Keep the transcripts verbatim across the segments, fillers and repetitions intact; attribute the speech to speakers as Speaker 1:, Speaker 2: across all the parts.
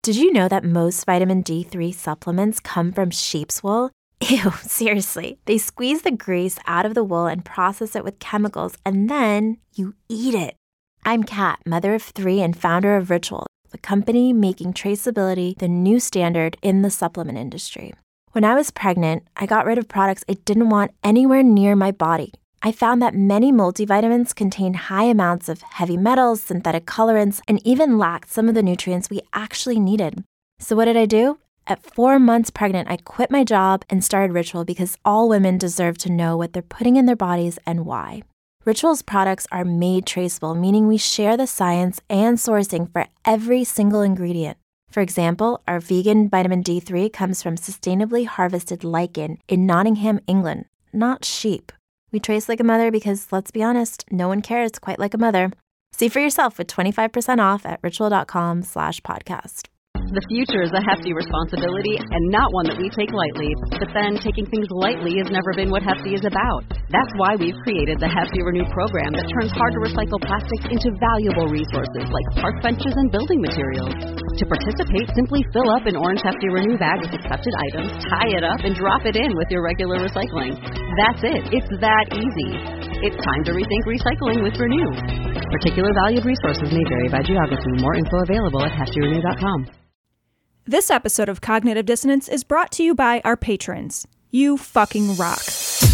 Speaker 1: Did you know that most vitamin D three supplements come from sheep's wool? Ew, seriously. They squeeze the grease out of the wool and process it with chemicals, and then you eat it. I'm Kat, mother of three and founder of Ritual, the company making traceability the new standard in the supplement industry. When I was pregnant, I got rid of products I didn't want anywhere near my body. I found that many multivitamins contain high amounts of heavy metals, synthetic colorants, and even lacked some of the nutrients we actually needed. So what did I do? At four months pregnant, I quit my job and started Ritual because all women deserve to know what they're putting in their bodies and why. Ritual's products are made traceable, meaning we share the science and sourcing for every single ingredient. For example, our vegan vitamin D three comes from sustainably harvested lichen in Nottingham, England, not sheep. We trace like a mother because, let's be honest, no one cares quite like a mother. See for yourself with twenty-five percent off at ritual.com slash podcast.
Speaker 2: The future is a hefty responsibility and not one that we take lightly. But then taking things lightly has never been what Hefty is about. That's why we've created the Hefty Renew program that turns hard-to-recycle plastics into valuable resources like park benches and building materials. To participate, simply fill up an orange Hefty Renew bag with accepted items, tie it up, and drop it in with your regular recycling. That's it. It's that easy. It's time to rethink recycling with Renew. Particular valued resources may vary by geography. More info available at hefty renew dot com.
Speaker 3: This episode of Cognitive Dissonance is brought to you by our patrons. You fucking rock.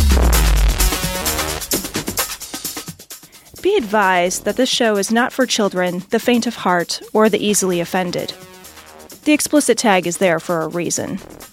Speaker 3: Be advised that this show is not for children, the faint of heart, or the easily offended. The explicit tag is there for a reason.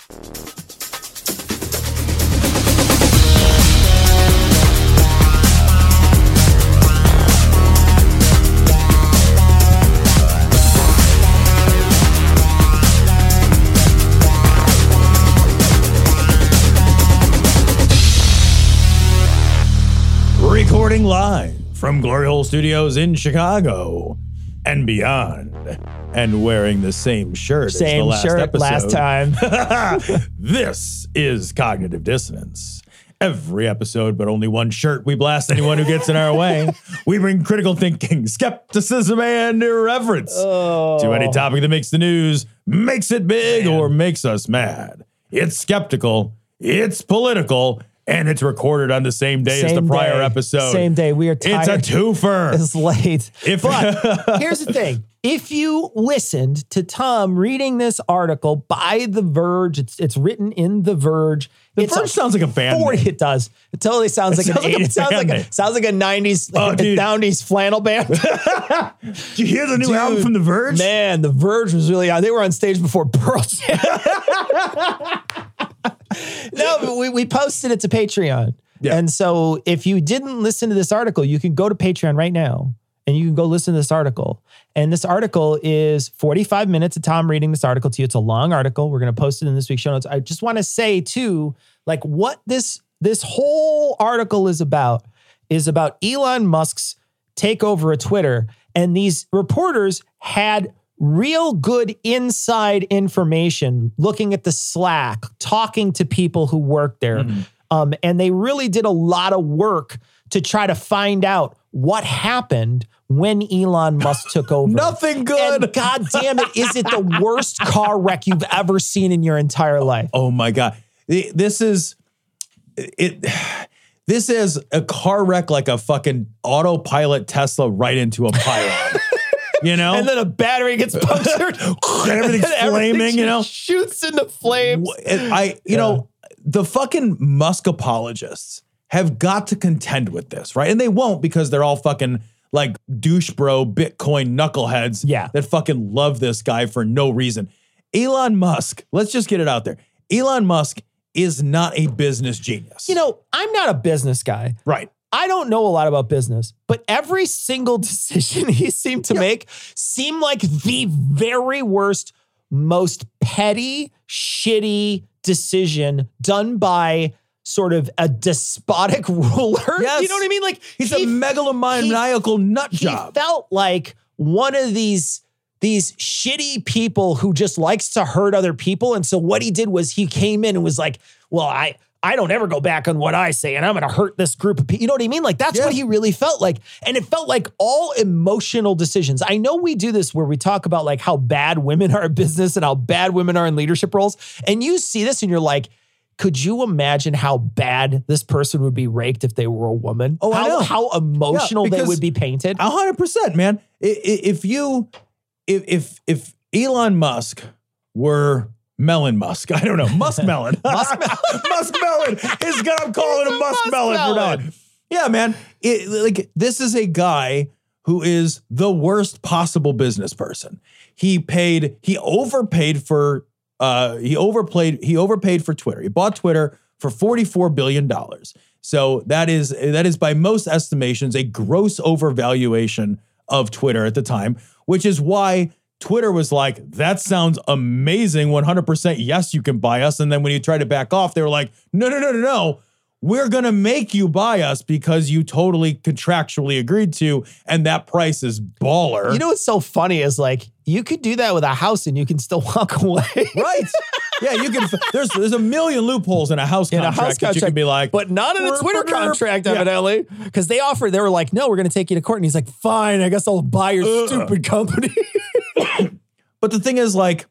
Speaker 4: Recording live from Glory Hole Studios in Chicago and beyond, and wearing the same shirt
Speaker 5: same
Speaker 4: as the last
Speaker 5: shirt
Speaker 4: episode.
Speaker 5: last time.
Speaker 4: This is Cognitive Dissonance. Every episode, but only one shirt. We blast anyone who gets in our way. We bring critical thinking, skepticism, and irreverence
Speaker 5: Oh.
Speaker 4: to any topic that makes the news, makes it big, Man. or makes us mad. It's skeptical, it's political, and it's recorded on the same day
Speaker 5: Same
Speaker 4: as the prior
Speaker 5: day.
Speaker 4: episode.
Speaker 5: Same day. We are tired.
Speaker 4: It's a twofer.
Speaker 5: It's late.
Speaker 4: If
Speaker 5: but here's the thing. If you listened to Tom reading this article by The Verge, it's it's written in The Verge.
Speaker 4: The
Speaker 5: it's
Speaker 4: Verge sounds like a band
Speaker 5: forty
Speaker 4: name.
Speaker 5: It does. It totally sounds
Speaker 4: It
Speaker 5: like
Speaker 4: sounds
Speaker 5: an
Speaker 4: like a
Speaker 5: it sounds
Speaker 4: band
Speaker 5: like
Speaker 4: name.
Speaker 5: a sounds like a nineties
Speaker 4: Oh,
Speaker 5: like
Speaker 4: dude.
Speaker 5: a nineties flannel band.
Speaker 4: Did you hear the new
Speaker 5: Dude,
Speaker 4: album from The Verge?
Speaker 5: Man, The Verge was really out. They were on stage before Pearl Jam. No, but we, we posted it to Patreon.
Speaker 4: Yeah.
Speaker 5: And so if you didn't listen to this article, you can go to Patreon right now and you can go listen to this article. And this article is forty-five minutes of Tom reading this article to you. It's a long article. We're going to post it in this week's show notes. I just want to say too, like what this, this whole article is about is about Elon Musk's takeover of Twitter. And these reporters had real good inside information, looking at the Slack, talking to people who work there. Mm-hmm. Um, and they really did a lot of work to try to find out what happened when Elon Musk took over.
Speaker 4: Nothing good.
Speaker 5: And God damn it, is it the worst car wreck you've ever seen in your entire life?
Speaker 4: Oh my God. This is it. This is a car wreck like a fucking autopilot Tesla right into a pylon. You know?
Speaker 5: And then a battery gets punctured.
Speaker 4: And everything's
Speaker 5: and
Speaker 4: flaming,
Speaker 5: everything
Speaker 4: you know?
Speaker 5: Shoots into flames.
Speaker 4: I, you yeah. know, the fucking Musk apologists have got to contend with this, right? And they won't because they're all fucking like douche bro Bitcoin knuckleheads
Speaker 5: yeah.
Speaker 4: that fucking love this guy for no reason. Elon Musk, let's just get it out there. Elon Musk is not a business genius.
Speaker 5: You know, I'm not a business guy.
Speaker 4: Right.
Speaker 5: I don't know a lot about business, but every single decision he seemed to yeah. make seemed like the very worst, most petty, shitty decision done by sort of a despotic ruler.
Speaker 4: Yes.
Speaker 5: You know what I mean? Like
Speaker 4: he's
Speaker 5: he,
Speaker 4: a megalomaniacal
Speaker 5: he,
Speaker 4: nut
Speaker 5: he
Speaker 4: job.
Speaker 5: He felt like one of these these shitty people who just likes to hurt other people. And so what he did was he came in and was like, well, I I don't ever go back on what I say and I'm going to hurt this group of people. You know what I mean? Like that's
Speaker 4: Yeah.
Speaker 5: what he really felt like. And it felt like all emotional decisions. I know we do this where we talk about like how bad women are in business and how bad women are in leadership roles. And you see this and you're like, could you imagine how bad this person would be raked if they were a woman?
Speaker 4: Oh, I
Speaker 5: how,
Speaker 4: know.
Speaker 5: how emotional
Speaker 4: Yeah,
Speaker 5: they
Speaker 4: because-
Speaker 5: would be painted.
Speaker 4: A hundred percent, man. I- i- If you, if if if Elon Musk were Melon Musk, I don't know, Musk Melon, Musk Melon, Musk Melon. His guy, I'm calling him Musk Melon for now. Yeah, man. It, like this is a guy who is the worst possible business person. He paid, he overpaid for, uh, he overplayed, he overpaid for Twitter. He bought Twitter for forty-four billion dollars. So that is that is by most estimations a gross overvaluation of Twitter at the time, which is why Twitter was like, that sounds amazing, one hundred percent yes, you can buy us. And then when you try to back off, they were like, no, no, no, no, no. We're going to make you buy us because you totally contractually agreed to, and that price is baller.
Speaker 5: You know what's so funny is like, you could do that with a house and you can still walk away.
Speaker 4: Right. Yeah, you can. There's there's a million loopholes in a house
Speaker 5: In a
Speaker 4: contract
Speaker 5: house
Speaker 4: that you can
Speaker 5: contract,
Speaker 4: be like,
Speaker 5: but not in a
Speaker 4: "We're-
Speaker 5: Twitter
Speaker 4: we're gonna-"
Speaker 5: contract,
Speaker 4: Yeah.
Speaker 5: evidently. Because they offered, they were like, no, we're going to take you to court. And he's like, fine, I guess I'll buy your
Speaker 4: Uh.
Speaker 5: stupid company.
Speaker 4: But the thing is, like,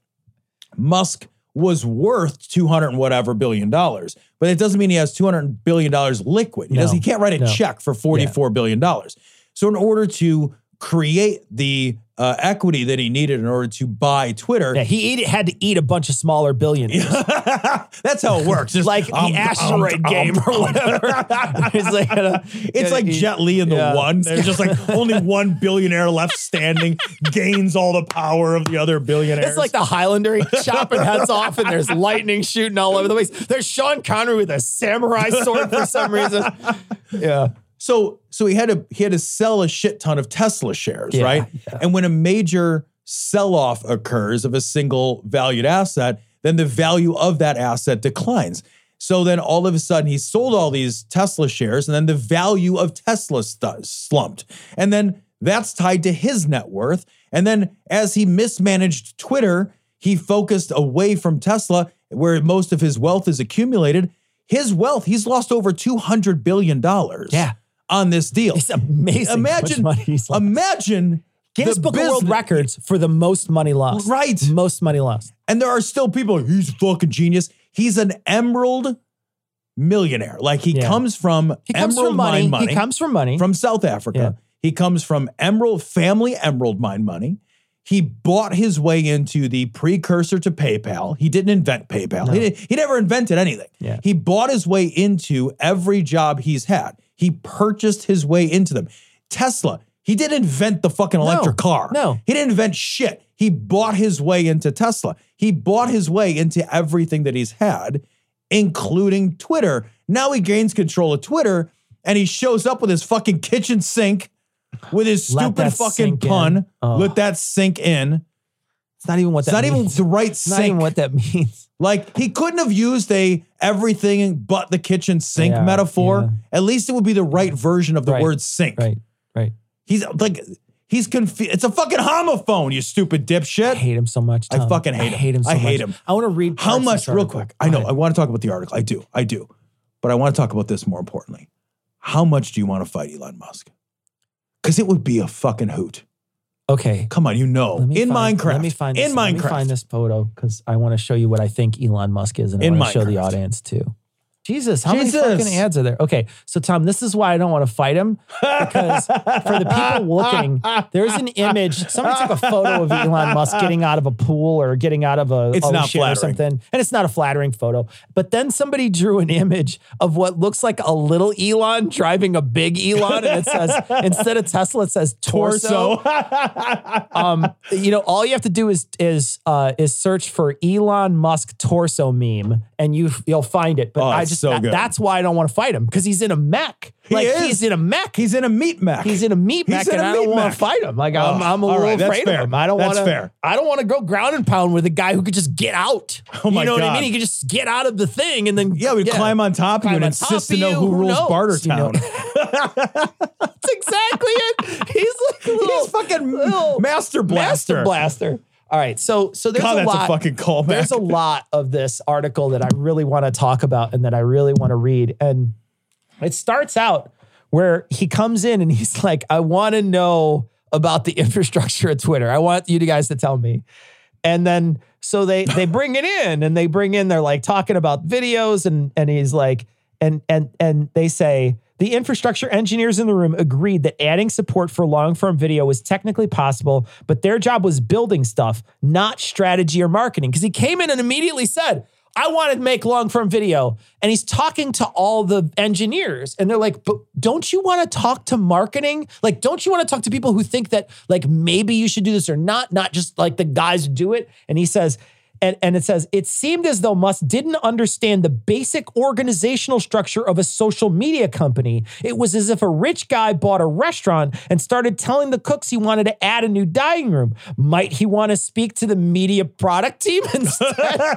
Speaker 4: Musk was worth two hundred and whatever billion dollars, but it doesn't mean he has two hundred billion dollars liquid. He
Speaker 5: No,
Speaker 4: does. He can't write a
Speaker 5: no.
Speaker 4: check for forty-four billion dollars. So in order to create the uh, equity that he needed in order to buy Twitter,
Speaker 5: Yeah, he ate, had to eat a bunch of smaller billionaires.
Speaker 4: that's how it works. Just
Speaker 5: Like the
Speaker 4: um,
Speaker 5: asteroid
Speaker 4: um,
Speaker 5: game
Speaker 4: um,
Speaker 5: or whatever. it's like, uh,
Speaker 4: It's like Jet Li in the
Speaker 5: Yeah.
Speaker 4: one. There's just like only one billionaire left standing, gains all the power of the other billionaires.
Speaker 5: It's like the Highlander chopping heads off and there's lightning shooting all over the place. There's Sean Connery with a samurai sword for some reason. Yeah.
Speaker 4: So so he had to he had to sell a shit ton of Tesla shares,
Speaker 5: Yeah,
Speaker 4: right?
Speaker 5: yeah.
Speaker 4: And when a major sell-off occurs of a single valued asset, then the value of that asset declines. So then all of a sudden he sold all these Tesla shares and then the value of Tesla st- slumped. And then that's tied to his net worth. And then as he mismanaged Twitter, he focused away from Tesla where most of his wealth is accumulated. His wealth, he's lost over two hundred billion dollars.
Speaker 5: Yeah.
Speaker 4: On this deal.
Speaker 5: It's amazing. how much
Speaker 4: Imagine,
Speaker 5: money he's lost.
Speaker 4: imagine
Speaker 5: Guinness
Speaker 4: the
Speaker 5: Book of World
Speaker 4: business-
Speaker 5: Records for the most money lost.
Speaker 4: Right.
Speaker 5: Most money lost.
Speaker 4: And there are still people, he's a fucking genius. He's an emerald millionaire. Like he
Speaker 5: Yeah.
Speaker 4: comes from
Speaker 5: He comes
Speaker 4: emerald
Speaker 5: from money.
Speaker 4: mine money.
Speaker 5: He comes from money.
Speaker 4: from South Africa.
Speaker 5: Yeah.
Speaker 4: He comes from emerald family emerald mine money. He bought his way into the precursor to PayPal. He didn't invent PayPal.
Speaker 5: No.
Speaker 4: He, didn't- he never invented anything.
Speaker 5: Yeah.
Speaker 4: He bought his way into every job he's had. He purchased his way into them. Tesla, he didn't invent the fucking electric car.
Speaker 5: no.
Speaker 4: He didn't invent shit. He bought his way into Tesla. He bought his way into everything that he's had, including Twitter. Now he gains control of Twitter and he shows up with his fucking kitchen sink with his
Speaker 5: Let
Speaker 4: stupid
Speaker 5: that
Speaker 4: fucking
Speaker 5: sink in.
Speaker 4: pun.
Speaker 5: Oh.
Speaker 4: Let that sink in.
Speaker 5: It's not even what
Speaker 4: It's
Speaker 5: that
Speaker 4: not even
Speaker 5: means.
Speaker 4: the right
Speaker 5: It's not
Speaker 4: sink.
Speaker 5: even what that means.
Speaker 4: Like he couldn't have used a everything but the kitchen sink
Speaker 5: Yeah,
Speaker 4: metaphor.
Speaker 5: yeah.
Speaker 4: At least it would be the right version of the
Speaker 5: Right,
Speaker 4: word sink.
Speaker 5: Right, right.
Speaker 4: He's like, he's confused. It's a fucking homophone, you stupid dipshit.
Speaker 5: I hate him so much.
Speaker 4: I
Speaker 5: Tom.
Speaker 4: fucking hate
Speaker 5: I
Speaker 4: him.
Speaker 5: hate him so
Speaker 4: I hate
Speaker 5: much.
Speaker 4: him.
Speaker 5: I want to read
Speaker 4: How
Speaker 5: parts of
Speaker 4: much,
Speaker 5: this
Speaker 4: real
Speaker 5: article.
Speaker 4: quick? I know,
Speaker 5: Go
Speaker 4: I
Speaker 5: ahead.
Speaker 4: want to talk about the article. I do, I do. But I want to talk about this more importantly. How much do you want to fight Elon Musk? Because it would be a fucking hoot.
Speaker 5: Okay.
Speaker 4: Come on, you know.
Speaker 5: Let me
Speaker 4: In
Speaker 5: find,
Speaker 4: Minecraft.
Speaker 5: Let me find this,
Speaker 4: In
Speaker 5: let me
Speaker 4: Minecraft.
Speaker 5: find this photo because I want to show you what I think Elon Musk is and I
Speaker 4: In
Speaker 5: want to show the
Speaker 4: Minecraft.
Speaker 5: audience too. Jesus, how
Speaker 4: Jesus.
Speaker 5: many fucking ads are there? Okay, so Tom, this is why I don't want to fight him because for the people looking, there's an image. Somebody took a photo of Elon Musk getting out of a pool or getting out of a
Speaker 4: It's not
Speaker 5: ocean or
Speaker 4: flattering.
Speaker 5: something, and it's not a flattering photo. But then somebody drew an image of what looks like a little Elon driving a big Elon, and it says instead of Tesla, it says torso. um, you know, all you have to do is is uh, is search for Elon Musk torso meme, and you you'll find it. But
Speaker 4: Oh,
Speaker 5: I
Speaker 4: it's
Speaker 5: just
Speaker 4: so
Speaker 5: that-
Speaker 4: good.
Speaker 5: that's why I don't want to fight him because he's in a mech.
Speaker 4: He
Speaker 5: like
Speaker 4: is.
Speaker 5: he's in a mech.
Speaker 4: He's in a meat mech.
Speaker 5: He's in a meat
Speaker 4: He's
Speaker 5: mech,
Speaker 4: in
Speaker 5: and
Speaker 4: a
Speaker 5: I don't
Speaker 4: meat
Speaker 5: want
Speaker 4: mech.
Speaker 5: to fight him. Like I'm,
Speaker 4: Oh,
Speaker 5: I'm a
Speaker 4: all
Speaker 5: little
Speaker 4: right, that's
Speaker 5: afraid
Speaker 4: fair.
Speaker 5: of him. I don't
Speaker 4: That's
Speaker 5: want to.
Speaker 4: fair.
Speaker 5: I don't want to go ground and pound with a guy who could just get out.
Speaker 4: Oh my
Speaker 5: you know what I
Speaker 4: God.
Speaker 5: mean? He could just get out of the thing and then
Speaker 4: Yeah, we'd climb on top of you
Speaker 5: Climb
Speaker 4: and
Speaker 5: on
Speaker 4: insist
Speaker 5: top
Speaker 4: to
Speaker 5: of
Speaker 4: know
Speaker 5: you.
Speaker 4: who,
Speaker 5: Who
Speaker 4: rules
Speaker 5: knows?
Speaker 4: Bartertown.
Speaker 5: You know? That's exactly it. He's like a little
Speaker 4: He's fucking
Speaker 5: little
Speaker 4: Master Blaster.
Speaker 5: Master Blaster. All right. So, so there's
Speaker 4: God,
Speaker 5: a
Speaker 4: that's
Speaker 5: lot.
Speaker 4: a fucking callback.
Speaker 5: There's a lot of this article that I really want to talk about and that I really want to read. And it starts out where he comes in and he's like, I want to know about the infrastructure of Twitter. I want you guys to tell me. And then, so they, they bring it in and they bring in, they're like talking about videos and, and he's like, and, and, and they say, the infrastructure engineers in the room agreed that adding support for long-form video was technically possible, but their job was building stuff, not strategy or marketing. Because he came in and immediately said, I want to make long-form video. And he's talking to all the engineers. And they're like, but don't you want to talk to marketing? Like, don't you want to talk to people who think that, like, maybe you should do this or not? Not just like the guys who do it. And he says, And, and it says, it seemed as though Musk didn't understand the basic organizational structure of a social media company. It was as if a rich guy bought a restaurant and started telling the cooks he wanted to add a new dining room. Might he want to speak to the media product team instead?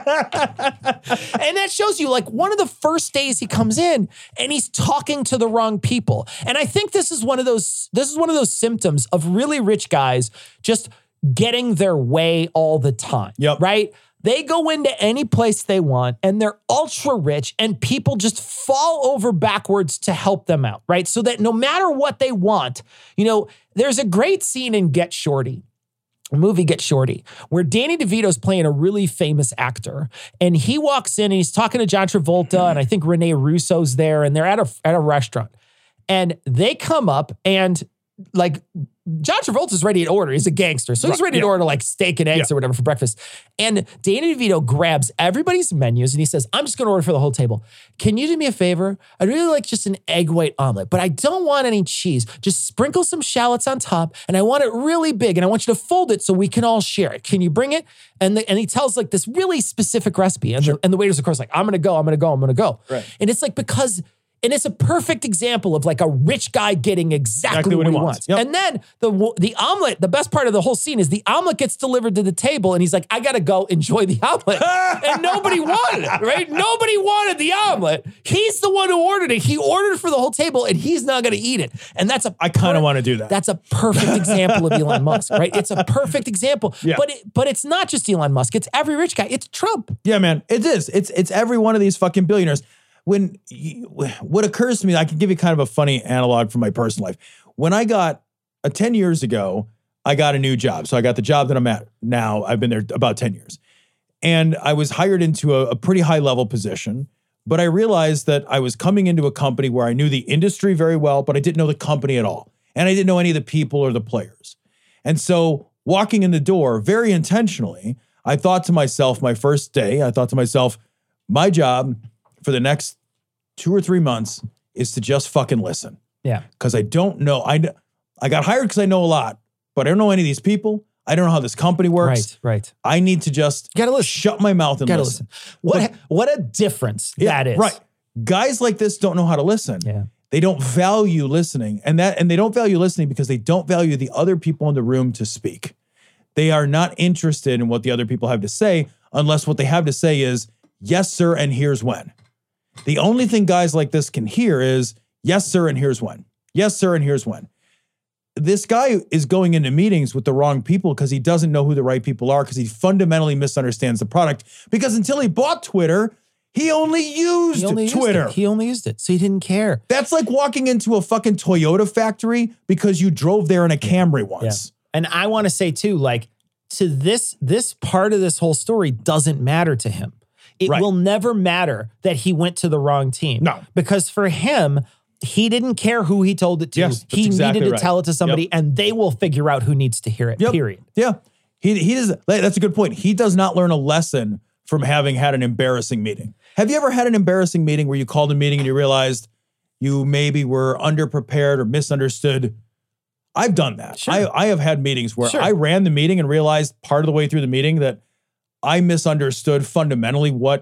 Speaker 5: And that shows you, like, one of the first days he comes in and he's talking to the wrong people. And I think this is one of those, this is one of those symptoms of really rich guys just getting their way all the time.
Speaker 4: Yep.
Speaker 5: Right? They go into any place they want and they're ultra rich and people just fall over backwards to help them out, right? So that no matter what they want, you know, there's a great scene in Get Shorty, a movie Get Shorty, where Danny DeVito's playing a really famous actor and he walks in and he's talking to John Travolta and I think Rene Russo's there and they're at a, at a restaurant and they come up and like John Travolta's ready to order. He's a gangster. So he's
Speaker 4: Right,
Speaker 5: ready
Speaker 4: yeah.
Speaker 5: to order like steak and eggs
Speaker 4: Yeah.
Speaker 5: or whatever for breakfast. And Danny DeVito grabs everybody's menus and he says, I'm just going to order for the whole table. Can you do me a favor? I'd really like just an egg white omelet, but I don't want any cheese. Just sprinkle some shallots on top and I want it really big and I want you to fold it so we can all share it. Can you bring it? And the, and he tells like this really specific recipe. And, the, and the waiter's of course like, I'm going to go, I'm going to go, I'm going to go.
Speaker 4: Right.
Speaker 5: And it's like, because and it's a perfect example of like a rich guy getting exactly,
Speaker 4: Exactly
Speaker 5: what,
Speaker 4: what
Speaker 5: he
Speaker 4: he
Speaker 5: wants.
Speaker 4: wants. Yep.
Speaker 5: And then the the omelet, the best part of the whole scene is the omelet gets delivered to the table and he's like, I got to go enjoy the omelet. And nobody wanted it, right? Nobody wanted the omelet. He's the one who ordered it. He ordered for the whole table and he's not going to eat it. And that's a
Speaker 4: I kind of want to do that.
Speaker 5: That's a perfect example of Elon Musk, right? It's a perfect example.
Speaker 4: Yeah.
Speaker 5: But it, but it's not just Elon Musk. It's every rich guy. It's Trump.
Speaker 4: Yeah, man, it is. It's it's every one of these fucking billionaires. When you, what occurs to me, I can give you kind of a funny analog from my personal life. When I got uh, ten years ago, I got a new job. So I got the job that I'm at now. I've been there about ten years, and I was hired into a, a pretty high level position. But I realized that I was coming into a company where I knew the industry very well, but I didn't know the company at all, and I didn't know any of the people or the players. And so walking in the door, very intentionally, I thought to myself, my first day, I thought to myself, my job for the next two or three months is to just fucking listen.
Speaker 5: Yeah.
Speaker 4: Because I don't know. I, I got hired because I know a lot, but I don't know any of these people. I don't know how this company works.
Speaker 5: Right, right.
Speaker 4: I need to just
Speaker 5: Gotta listen.
Speaker 4: shut my mouth and
Speaker 5: Gotta
Speaker 4: listen.
Speaker 5: listen. What, what a difference
Speaker 4: Yeah,
Speaker 5: that is.
Speaker 4: Right. Guys like this don't know how to listen.
Speaker 5: Yeah.
Speaker 4: They don't value listening. And that and they don't value listening because they don't value the other people in the room to speak. They are not interested in what the other people have to say unless what they have to say is, yes, sir, and here's when. The only thing guys like this can hear is, yes, sir, and here's when. Yes, sir, and here's when. This guy is going into meetings with the wrong people because he doesn't know who the right people are because he fundamentally misunderstands the product. Because until he bought Twitter, he only used
Speaker 5: He only used
Speaker 4: Twitter.
Speaker 5: it. He only used it. So he didn't care.
Speaker 4: That's like walking into a fucking Toyota factory because you drove there in a Camry once.
Speaker 5: And I want to say too, like, to this, this part of this whole story doesn't matter to him. It
Speaker 4: Right.
Speaker 5: will never matter that he went to the wrong team.
Speaker 4: No.
Speaker 5: Because for him, he didn't care who he told it to.
Speaker 4: Yes, that's
Speaker 5: he
Speaker 4: exactly
Speaker 5: needed to
Speaker 4: right.
Speaker 5: tell it to somebody
Speaker 4: Yep.
Speaker 5: and they will figure out who needs to hear it,
Speaker 4: Yep.
Speaker 5: period.
Speaker 4: Yeah. He he does that's a good point. He does not learn a lesson from having had an embarrassing meeting. Have you ever had an embarrassing meeting where you called a meeting and you realized you maybe were underprepared or misunderstood? I've done that.
Speaker 5: Sure.
Speaker 4: I, I have had meetings where
Speaker 5: Sure.
Speaker 4: I ran the meeting and realized part of the way through the meeting that I misunderstood fundamentally what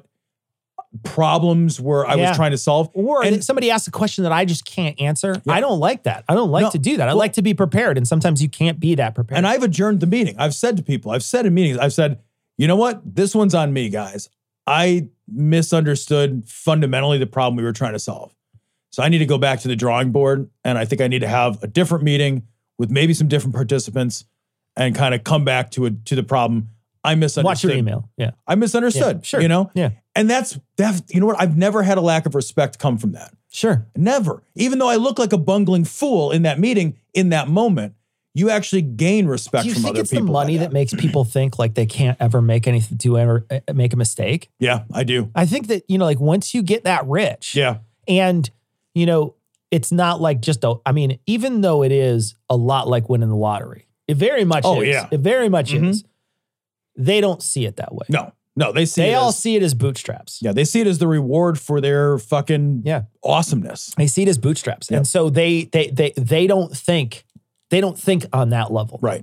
Speaker 4: problems were I
Speaker 5: Yeah.
Speaker 4: was trying to solve.
Speaker 5: Or
Speaker 4: And-
Speaker 5: that somebody asks a question that I just can't answer.
Speaker 4: Yeah.
Speaker 5: I don't like that. I don't like
Speaker 4: No.
Speaker 5: to do that. I
Speaker 4: Well-
Speaker 5: like to be prepared. And sometimes you can't be that prepared.
Speaker 4: And I've adjourned the meeting. I've said to people, I've said in meetings, I've said, you know what? This one's on me, guys. I misunderstood fundamentally the problem we were trying to solve. So I need to go back to the drawing board. And I think I need to have a different meeting with maybe some different participants and kind of come back to a, to the problem I misunderstood.
Speaker 5: Watch your email. Yeah.
Speaker 4: I misunderstood.
Speaker 5: Yeah, sure.
Speaker 4: You know?
Speaker 5: Yeah.
Speaker 4: And that's, that, you know what? I've never had a lack of respect come from that.
Speaker 5: Sure.
Speaker 4: Never. Even though I look like a bungling fool in that meeting, in that moment, you actually gain respect
Speaker 5: Do you
Speaker 4: from
Speaker 5: think
Speaker 4: other
Speaker 5: it's
Speaker 4: people.
Speaker 5: the money
Speaker 4: by
Speaker 5: that makes people think like they can't ever make anything, do ever uh, make a mistake?
Speaker 4: Yeah, I do.
Speaker 5: I think that, you know, like once you get that rich.
Speaker 4: Yeah.
Speaker 5: And, you know, it's not like just a, I mean, even though it is a lot like winning the lottery, it very much
Speaker 4: Oh,
Speaker 5: is.
Speaker 4: yeah.
Speaker 5: It very much
Speaker 4: Mhm.
Speaker 5: is. They don't see it that way.
Speaker 4: No, no, they see
Speaker 5: They
Speaker 4: it
Speaker 5: all
Speaker 4: as,
Speaker 5: see it as bootstraps.
Speaker 4: yeah, they see it as the reward for their fucking
Speaker 5: Yeah.
Speaker 4: awesomeness.
Speaker 5: They see it as bootstraps.
Speaker 4: Yep.
Speaker 5: And so they, they, they, they don't think, they don't think on that level.
Speaker 4: Right.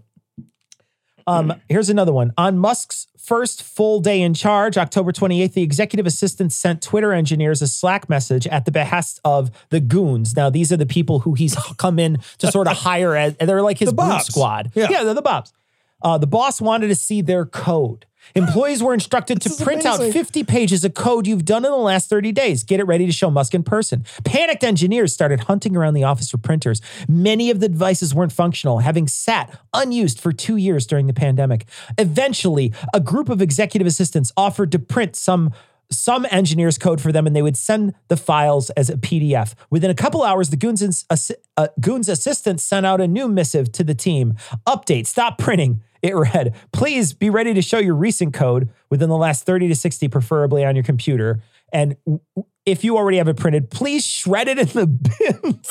Speaker 5: Um, here's another one. On Musk's first full day in charge, October twenty-eighth, the executive assistant sent Twitter engineers a Slack message at the behest of the goons. Now, these are the people who he's come in to sort of hire as, they're like his
Speaker 4: The
Speaker 5: boot
Speaker 4: Bobs.
Speaker 5: squad.
Speaker 4: Yeah.
Speaker 5: yeah, they're the Bobs. Uh, the boss wanted to see their code. Employees were instructed to
Speaker 4: This is
Speaker 5: print out
Speaker 4: amazing.
Speaker 5: fifty pages of code you've done in the last thirty days. Get it ready to show Musk in person. Panicked engineers started hunting around the office for printers. Many of the devices weren't functional, having sat unused for two years during the pandemic. Eventually, a group of executive assistants offered to print some some engineers' code for them, and they would send the files as a P D F. Within a couple hours, the Goons, assi- uh, Goons assistant sent out a new missive to the team. Update, stop printing. It read, please be ready to show your recent code within the last thirty to sixty, preferably on your computer. And w- if you already have it printed, please shred it in the bins.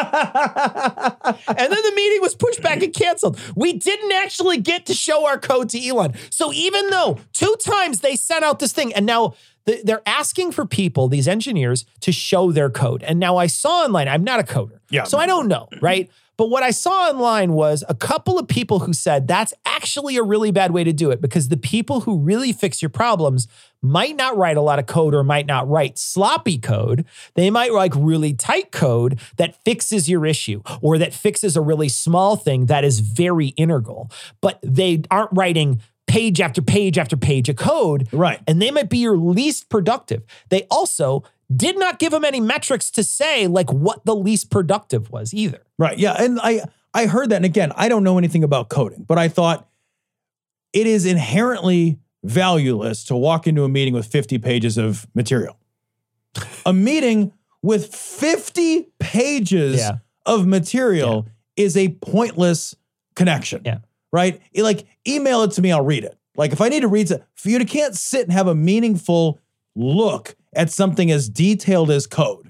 Speaker 5: And then the meeting was pushed back and canceled. We didn't actually get to show our code to Elon. So even though two times they sent out this thing, and now th- they're asking for people, these engineers, to show their code. And now I saw online, I'm not a coder.
Speaker 4: Yeah.
Speaker 5: So I don't know, right? But what I saw online was a couple of people who said that's actually a really bad way to do it, because the people who really fix your problems might not write a lot of code or might not write sloppy code. They might like really tight code that fixes your issue or that fixes a really small thing that is very integral, but they aren't writing page after page after page of code.
Speaker 4: Right.
Speaker 5: And they might be your least productive. They also did not give them any metrics to say like what the least productive was either.
Speaker 4: Right. Yeah. And I, I heard that. And again, I don't know anything about coding, but I thought it is inherently valueless to walk into a meeting with fifty pages of material. A meeting with fifty pages
Speaker 5: Yeah.
Speaker 4: of material is a pointless connection.
Speaker 5: Yeah.
Speaker 4: Right. It, like, email it to me, I'll read it. Like, if I need to read it, for you to can't sit and have a meaningful look at something as detailed as code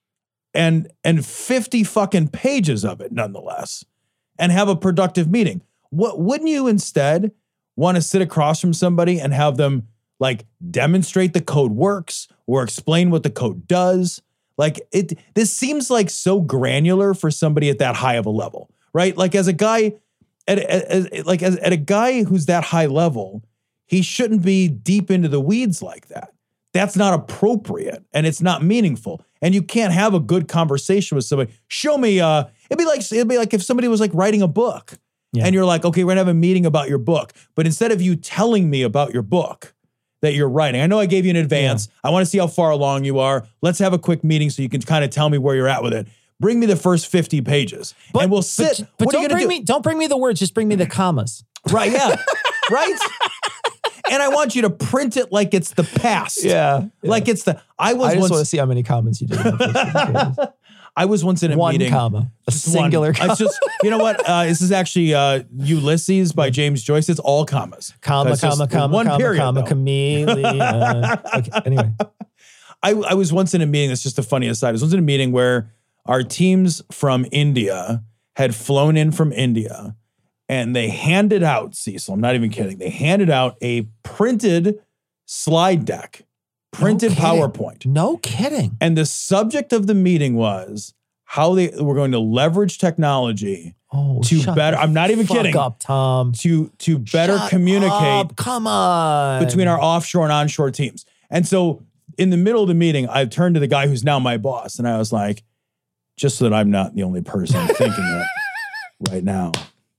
Speaker 4: and and fifty fucking pages of it nonetheless and have a productive meeting. What wouldn't you instead want to sit across from somebody and have them like demonstrate the code works or explain what the code does? Like it this seems like so granular for somebody at that high of a level, right? Like as a guy at, at, like as, at a guy who's that high level, he shouldn't be deep into the weeds like that. That's not appropriate and it's not meaningful. And you can't have a good conversation with somebody. Show me, uh, it'd be like it'd be like if somebody was like writing a book
Speaker 5: Yeah.
Speaker 4: and you're like, okay, we're gonna have a meeting about your book. But instead of you telling me about your book that you're writing, I know I gave you an advance. I want to see how far along you are. Let's have a quick meeting so you can kind of tell me where you're at with it. Bring me the first fifty pages and we'll sit.
Speaker 5: But, but
Speaker 4: what are you
Speaker 5: don't
Speaker 4: gonna
Speaker 5: bring
Speaker 4: do?
Speaker 5: me don't bring me the words, just bring me the commas.
Speaker 4: Right, yeah. Right? And I want you to print it like it's the past.
Speaker 5: Yeah.
Speaker 4: Like it's the, I was
Speaker 5: I just
Speaker 4: once,
Speaker 5: want to see how many commas you did. in the first
Speaker 4: I was once in a
Speaker 5: One
Speaker 4: meeting.
Speaker 5: comma. A
Speaker 4: Just
Speaker 5: singular
Speaker 4: one.
Speaker 5: comma.
Speaker 4: It's just, you know what? Uh, this is actually uh, Ulysses by James Joyce. It's all commas.
Speaker 5: comma,
Speaker 4: That's just
Speaker 5: comma, comma,
Speaker 4: one
Speaker 5: comma,
Speaker 4: period,
Speaker 5: comma,
Speaker 4: though.
Speaker 5: chameleon. Okay, anyway.
Speaker 4: I, I was once in a meeting, that's just the funniest side. I was once in a meeting where our teams from India had flown in from India and they handed out, Cecil, I'm not even kidding, they handed out a printed slide deck, printed
Speaker 5: No kidding.
Speaker 4: PowerPoint.
Speaker 5: No kidding.
Speaker 4: And the subject of the meeting was how they were going to leverage technology
Speaker 5: Oh,
Speaker 4: to
Speaker 5: shut
Speaker 4: better,
Speaker 5: the
Speaker 4: I'm not even
Speaker 5: fuck
Speaker 4: kidding,
Speaker 5: up, Tom.
Speaker 4: to, to better
Speaker 5: Shut
Speaker 4: communicate
Speaker 5: up. Come on.
Speaker 4: between our offshore and onshore teams. And so in the middle of the meeting, I turned to the guy who's now my boss and I was like, just so that I'm not the only person thinking it right now.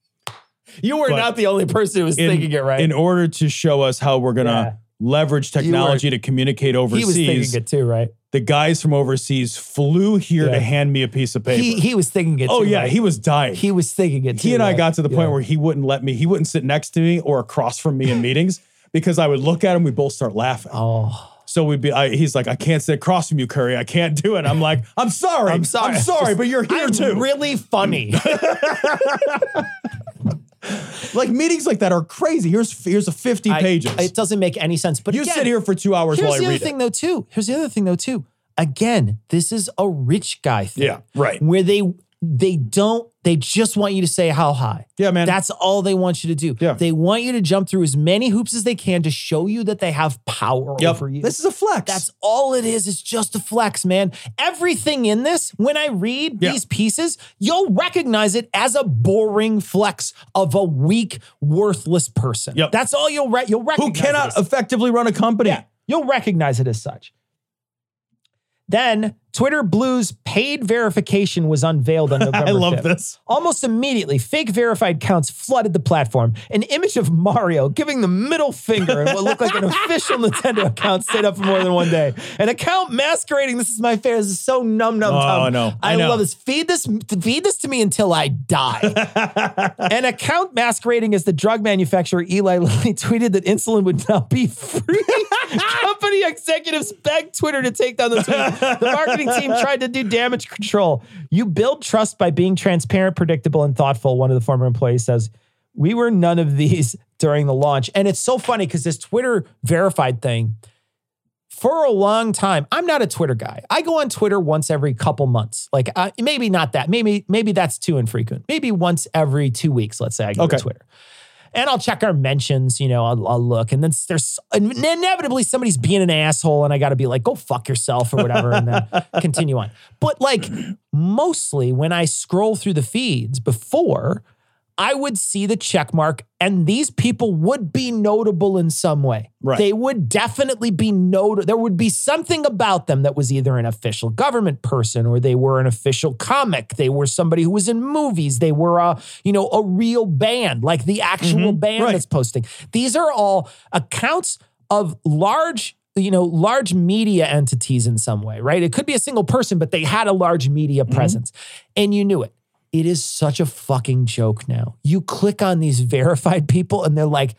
Speaker 5: You were
Speaker 4: But
Speaker 5: not the only person who was
Speaker 4: In,
Speaker 5: thinking it right.
Speaker 4: in order to show us how we're going to
Speaker 5: Yeah.
Speaker 4: leverage technology to communicate
Speaker 5: he was
Speaker 4: overseas,
Speaker 5: thinking it too, right?
Speaker 4: the guys from overseas flew here
Speaker 5: Yeah.
Speaker 4: to hand me a piece of paper.
Speaker 5: He he was thinking it
Speaker 4: oh
Speaker 5: too.
Speaker 4: yeah,
Speaker 5: right?
Speaker 4: he was dying.
Speaker 5: He was thinking it too.
Speaker 4: He and I
Speaker 5: right?
Speaker 4: got to the point
Speaker 5: Yeah.
Speaker 4: where he wouldn't let me, he wouldn't sit next to me or across from me in meetings because I would look at him, we both start laughing.
Speaker 5: Oh.
Speaker 4: So we'd be, I, he's like, I can't sit across from you, Curry. I can't do it. I'm like, I'm sorry.
Speaker 5: I'm sorry.
Speaker 4: I'm sorry,
Speaker 5: Just,
Speaker 4: but you're here
Speaker 5: I'm
Speaker 4: too.
Speaker 5: really funny.
Speaker 4: Like meetings like that are crazy. Here's here's a fifty
Speaker 5: I,
Speaker 4: pages.
Speaker 5: It doesn't make any sense. But
Speaker 4: you
Speaker 5: again,
Speaker 4: sit here for two hours
Speaker 5: here's
Speaker 4: while I
Speaker 5: the
Speaker 4: read
Speaker 5: other thing
Speaker 4: it.
Speaker 5: though too. Here's the other thing though too. Again, this is a rich guy thing.
Speaker 4: Yeah, right.
Speaker 5: Where they they don't, they just want you to say how high.
Speaker 4: Yeah, man.
Speaker 5: That's all they want you to do.
Speaker 4: Yeah.
Speaker 5: They want you to jump through as many hoops as they can to show you that they have power
Speaker 4: Yep.
Speaker 5: over you.
Speaker 4: This is a flex.
Speaker 5: That's all it is. It's just a flex, man. Everything in this, when I read
Speaker 4: Yeah.
Speaker 5: these pieces, you'll recognize it as a boring flex of a weak, worthless person.
Speaker 4: Yep.
Speaker 5: That's all you'll re- you'll
Speaker 4: who
Speaker 5: recognize.
Speaker 4: cannot
Speaker 5: it as.
Speaker 4: effectively run a company.
Speaker 5: Yeah, you'll recognize it as such. Then Twitter Blue's paid verification was unveiled on November
Speaker 4: I love
Speaker 5: fifth.
Speaker 4: this.
Speaker 5: Almost immediately, fake verified accounts flooded the platform. An image of Mario giving the middle finger in what looked like an official Nintendo account stayed up for more than one day. An account masquerading, this is my favorite, this is so numb, numb,
Speaker 4: Oh,
Speaker 5: tum.
Speaker 4: I know.
Speaker 5: I,
Speaker 4: I know.
Speaker 5: love this. Feed this, feed this to me until I die. An account masquerading as the drug manufacturer Eli Lilly tweeted that insulin would now be free. Company executives begged Twitter to take down the tweet. The marketing team tried to do damage control. You build trust by being transparent, predictable, and thoughtful, one of the former employees says. We were none of these during the launch. And it's so funny because this Twitter verified thing, for a long time, I'm not a Twitter guy. I go on Twitter once every couple months. Like uh, maybe not that. Maybe maybe that's too infrequent. Maybe once every two weeks, let's say I go
Speaker 4: Okay.
Speaker 5: to Twitter. And I'll check our mentions, you know, I'll, I'll look. And then there's inevitably somebody's being an asshole and I got to be like, go fuck yourself or whatever and then continue on. But like mostly when I scroll through the feeds before, I would see the check mark and these people would be notable in some way.
Speaker 4: Right.
Speaker 5: They would definitely be notable. There would be something about them that was either an official government person or they were an official comic. They were somebody who was in movies. They were a, you know, a real band, like the actual
Speaker 4: Mhm.
Speaker 5: band
Speaker 4: Right.
Speaker 5: that's posting. These are all accounts of large, you know, large media entities in some way, right? It could be a single person, but they had a large media presence and you knew it. It is such a fucking joke now. You click on these verified people and they're like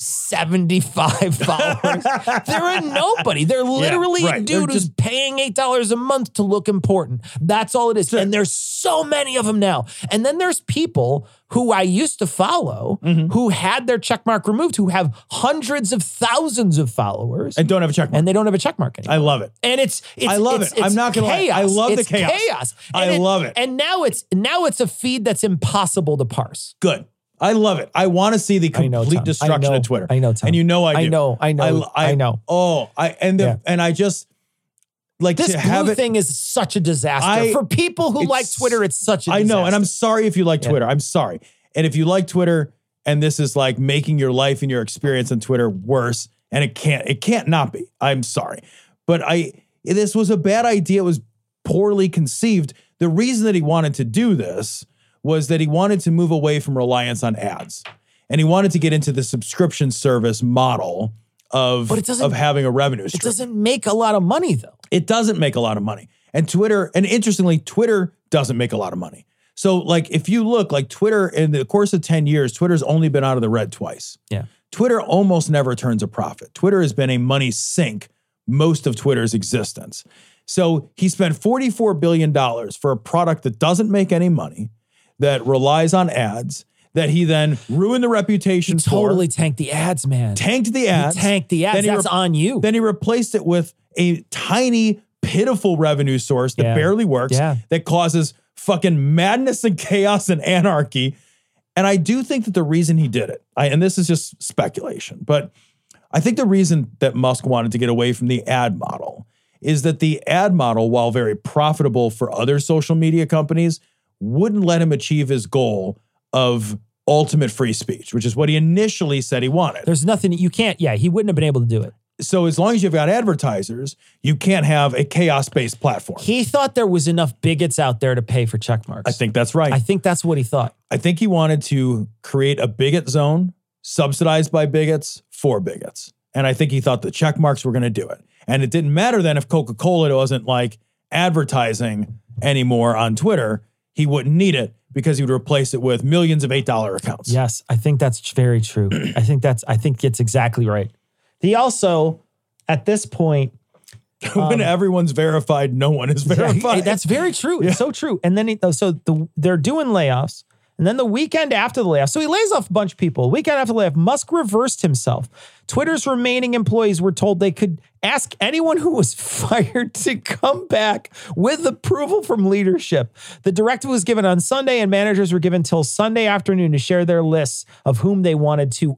Speaker 5: seventy-five followers. They're a nobody. They're literally
Speaker 4: right.
Speaker 5: a
Speaker 4: They're
Speaker 5: dude who's
Speaker 4: just-
Speaker 5: paying eight dollars a month to look important. That's all it is. And there's so many of them now. And then there's people who I used to follow
Speaker 4: Mm-hmm.
Speaker 5: who had their checkmark removed, who have hundreds of thousands of followers.
Speaker 4: And don't have a check mark.
Speaker 5: And they don't have a check mark anymore.
Speaker 4: I love it.
Speaker 5: And it's, it's
Speaker 4: I love
Speaker 5: it's,
Speaker 4: it. I'm
Speaker 5: it's
Speaker 4: not gonna lie.
Speaker 5: chaos.
Speaker 4: I love the
Speaker 5: It's
Speaker 4: chaos.
Speaker 5: chaos.
Speaker 4: I
Speaker 5: And
Speaker 4: love it.
Speaker 5: And now it's now it's a feed that's impossible to parse.
Speaker 4: Good. I love it. I want to see the
Speaker 5: I know,
Speaker 4: complete
Speaker 5: Tom.
Speaker 4: destruction
Speaker 5: I know.
Speaker 4: of Twitter.
Speaker 5: I know, Tom.
Speaker 4: And you know I do.
Speaker 5: I know. I know. I know.
Speaker 4: Oh, I and the,
Speaker 5: Yeah.
Speaker 4: and I just like
Speaker 5: This
Speaker 4: to have
Speaker 5: blue
Speaker 4: it.
Speaker 5: thing is such a disaster.
Speaker 4: I-
Speaker 5: For people who
Speaker 4: it's-
Speaker 5: like Twitter, it's such a
Speaker 4: I
Speaker 5: disaster.
Speaker 4: know, and I'm sorry if you like
Speaker 5: Yeah.
Speaker 4: Twitter. I'm sorry. And if you like Twitter and this is like making your life and your experience on Twitter worse, and it can't, it can't not be. I'm sorry. But I this was a bad idea. It was poorly conceived. The reason that he wanted to do this was that he wanted to move away from reliance on ads. And he wanted to get into the subscription service model of,
Speaker 5: But it doesn't-
Speaker 4: of having a revenue
Speaker 5: It
Speaker 4: stream.
Speaker 5: doesn't make a lot of money, though.
Speaker 4: It doesn't make a lot of money. And Twitter, and interestingly, Twitter doesn't make a lot of money. So like if you look like Twitter in the course of ten years, Twitter's only been out of the red twice.
Speaker 5: Yeah.
Speaker 4: Twitter almost never turns a profit. Twitter has been a money sink most of Twitter's existence. So he spent forty-four billion dollars for a product that doesn't make any money, that relies on ads, that he then ruined the reputation for.
Speaker 5: Totally tanked the ads, man.
Speaker 4: Tanked the ads.
Speaker 5: You tanked the ads.
Speaker 4: Then he
Speaker 5: That's
Speaker 4: re-
Speaker 5: on you.
Speaker 4: Then he replaced it with a tiny, pitiful revenue source that
Speaker 5: Yeah.
Speaker 4: barely works,
Speaker 5: Yeah.
Speaker 4: that causes fucking madness and chaos and anarchy. And I do think that the reason he did it, I, and this is just speculation, but I think the reason that Musk wanted to get away from the ad model is that the ad model, while very profitable for other social media companies, wouldn't let him achieve his goal of ultimate free speech, which is what he initially said he wanted.
Speaker 5: There's nothing you can't. Yeah, he wouldn't have been able to do it.
Speaker 4: So as long as you've got advertisers, you can't have a chaos-based platform.
Speaker 5: He thought there was enough bigots out there to pay for check marks.
Speaker 4: I think that's right.
Speaker 5: I think that's what he thought.
Speaker 4: I think he wanted to create a bigot zone subsidized by bigots for bigots. And I think he thought the check marks were going to do it. And it didn't matter then if Coca-Cola wasn't like advertising anymore on Twitter, he wouldn't need it because he would replace it with millions of eight dollar accounts.
Speaker 5: Yes, I think that's very true. I think that's, I think it's exactly right. He also, at this point,
Speaker 4: when um, everyone's verified, no one is verified.
Speaker 5: Yeah, that's very true. Yeah. It's so true. And then, he, so the, they're doing layoffs. And then the weekend after the layoff, so he lays off a bunch of people. Weekend after the layoff, Musk reversed himself. Twitter's remaining employees were told they could ask anyone who was fired to come back with approval from leadership. The directive was given on Sunday, and managers were given till Sunday afternoon to share their lists of whom they wanted to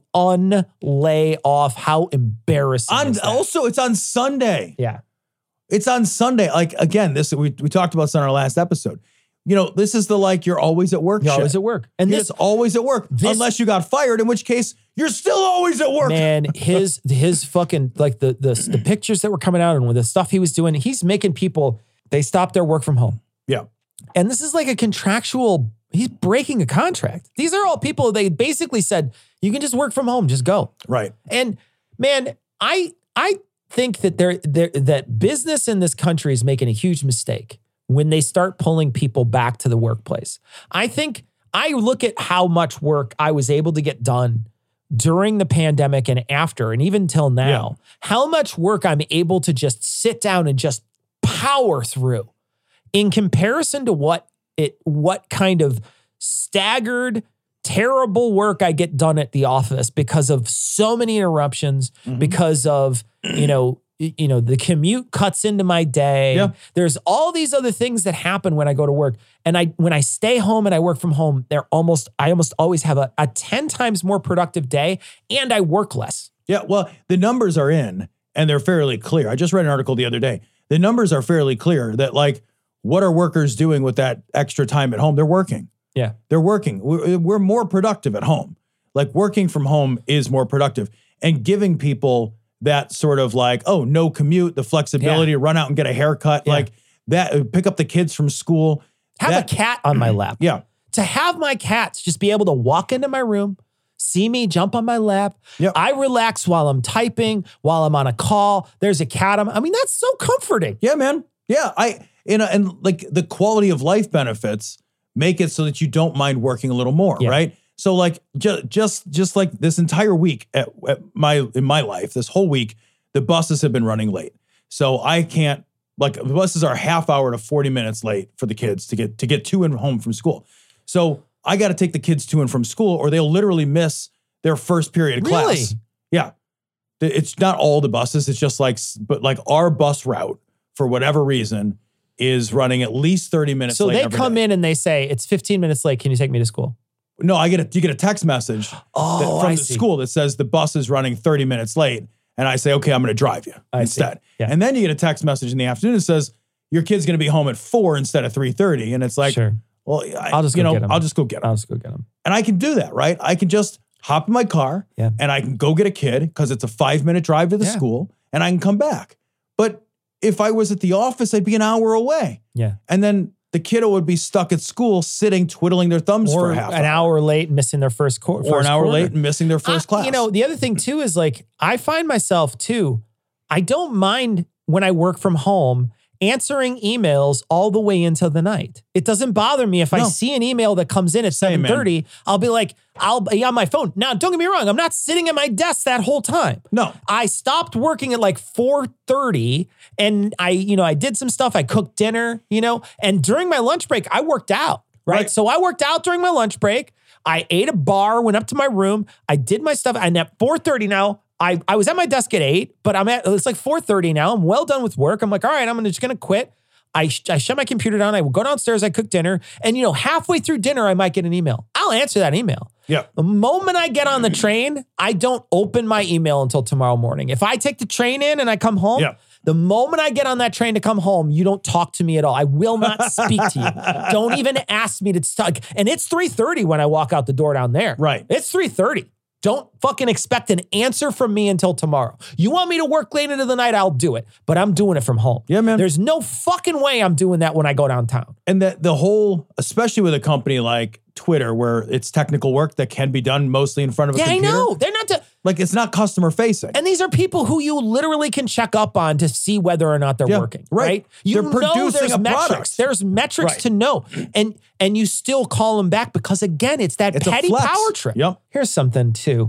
Speaker 5: unlay off. How embarrassing
Speaker 4: on,
Speaker 5: is that?
Speaker 4: Also, it's on Sunday.
Speaker 5: Yeah.
Speaker 4: It's on Sunday. Like, again, this we, we talked about this on our last episode. You know, this is the like you're always at work.
Speaker 5: You're
Speaker 4: shit.
Speaker 5: always at work. And
Speaker 4: you're
Speaker 5: this
Speaker 4: always at work.
Speaker 5: this,
Speaker 4: unless you got fired, in which case you're still always at work.
Speaker 5: Man, his his fucking like the the the pictures that were coming out and with the stuff he was doing, he's making people, they stop their work from home.
Speaker 4: Yeah.
Speaker 5: And this is like a contractual, he's breaking a contract. These are all people, they basically said, you can just work from home, just go.
Speaker 4: Right.
Speaker 5: And man, I I think that there there that business in this country is making a huge mistake when they start pulling people back to the workplace. I think I look at how much work I was able to get done during the pandemic and after, and even till now, yeah. how much work I'm able to just sit down and just power through in comparison to what it, what kind of staggered, terrible work I get done at the office because of so many interruptions, mm-hmm. because of, you know, you know, the commute cuts into my day.
Speaker 4: Yeah.
Speaker 5: There's all these other things that happen when I go to work. And I, when I stay home and I work from home, they're almost, I almost always have a, a ten times more productive day, and I work less.
Speaker 4: Yeah. Well, the numbers are in and they're fairly clear. I just read an article the other day. The numbers are fairly clear that like, what are workers doing with that extra time at home? They're working.
Speaker 5: Yeah.
Speaker 4: They're working. We're, we're more productive at home. Like working from home is more productive, and giving people that sort of like, oh, no commute, the flexibility
Speaker 5: yeah.
Speaker 4: to run out and get a haircut, yeah. like that, pick up the kids from school.
Speaker 5: Have
Speaker 4: that,
Speaker 5: a cat on my lap.
Speaker 4: Yeah.
Speaker 5: To have my cats just be able to walk into my room, see me, jump on my lap.
Speaker 4: Yep.
Speaker 5: I relax while I'm typing, while I'm on a call. There's a cat. I mean, that's so comforting.
Speaker 4: Yeah, man. Yeah. I, you know, and like the quality of life benefits make it so that you don't mind working a little more, yeah. right? So like just just just like this entire week at, at my in my life, this whole week, the buses have been running late. So I can't, like the buses are half hour to forty minutes late for the kids to get to get to and home from school. So I got to take the kids to and from school, or they'll literally miss their first period of class.
Speaker 5: Really?
Speaker 4: Yeah. It's not all the buses. It's just like, but like our bus route, for whatever reason, is running at least thirty minutes
Speaker 5: so
Speaker 4: late.
Speaker 5: So they come
Speaker 4: day.
Speaker 5: in and they say, it's fifteen minutes late. Can you take me to school?
Speaker 4: No, I get a you get a text message
Speaker 5: oh,
Speaker 4: that, from
Speaker 5: I
Speaker 4: the
Speaker 5: see.
Speaker 4: school that says the bus is running thirty minutes late. And I say, okay, I'm going to drive you
Speaker 5: I
Speaker 4: instead.
Speaker 5: Yeah.
Speaker 4: And then you get a text message in the afternoon that says, your kid's going to be home at four instead of three thirty. And it's like,
Speaker 5: sure.
Speaker 4: well, I,
Speaker 5: I'll just
Speaker 4: you
Speaker 5: go
Speaker 4: know,
Speaker 5: get him.
Speaker 4: I'll just go get him.
Speaker 5: I'll just go get him.
Speaker 4: And I can do that, right? I can just hop in my car
Speaker 5: yeah.
Speaker 4: and I can go get a kid because it's a five minute drive to the
Speaker 5: yeah.
Speaker 4: school, and I can come back. But if I was at the office, I'd be an hour away.
Speaker 5: Yeah.
Speaker 4: And then the kiddo would be stuck at school sitting, twiddling their thumbs
Speaker 5: or
Speaker 4: for half
Speaker 5: an hour late, missing their first course.
Speaker 4: Or an hour late and missing their first
Speaker 5: I,
Speaker 4: class.
Speaker 5: You know, the other thing too is like, I find myself too, I don't mind when I work from home answering emails all the way into the night. It doesn't bother me if
Speaker 4: No.
Speaker 5: I see an email that comes in at
Speaker 4: Same,
Speaker 5: seven thirty, I'll be like, I'll be on my phone. Now, don't get me wrong. I'm not sitting at my desk that whole time.
Speaker 4: No.
Speaker 5: I stopped working at like four thirty and I, you know, I did some stuff. I cooked dinner, you know, and during my lunch break, I worked out, right?
Speaker 4: Right.
Speaker 5: So I worked out during my lunch break. I ate a bar, went up to my room. I did my stuff. And at four thirty now, I, I was at my desk at eight, but I'm at, it's like four thirty now. I'm well done with work. I'm like, all right, I'm just going to quit. I, sh- I shut my computer down. I will go downstairs. I cook dinner. And, you know, halfway through dinner, I might get an email. I'll answer that email.
Speaker 4: Yeah.
Speaker 5: The moment I get on the train, I don't open my email until tomorrow morning. If I take the train in and I come home,
Speaker 4: Yeah.
Speaker 5: the moment I get on that train to come home, you don't talk to me at all. I will not speak to you. Don't even ask me to talk. And it's three thirty when I walk out the door down there.
Speaker 4: Right.
Speaker 5: It's three thirty. Don't fucking expect an answer from me until tomorrow. You want me to work late into the night, I'll do it. But I'm doing it from home.
Speaker 4: Yeah, man.
Speaker 5: There's no fucking way I'm doing that when I go downtown.
Speaker 4: And that the whole, especially with a company like Twitter, where it's technical work that can be done mostly in front of a
Speaker 5: Yeah,
Speaker 4: computer.
Speaker 5: I know. They're not... To,
Speaker 4: like, it's not customer facing.
Speaker 5: and these are people who you literally can check up on to see whether or not they're
Speaker 4: Yeah,
Speaker 5: working,
Speaker 4: right.
Speaker 5: right? You
Speaker 4: They're
Speaker 5: know
Speaker 4: producing
Speaker 5: there's
Speaker 4: a
Speaker 5: metrics.
Speaker 4: product.
Speaker 5: There's metrics
Speaker 4: Right.
Speaker 5: to know. And and you still call them back because, again, it's that
Speaker 4: It's a
Speaker 5: petty
Speaker 4: flex.
Speaker 5: power trip.
Speaker 4: Yep.
Speaker 5: Here's something, too.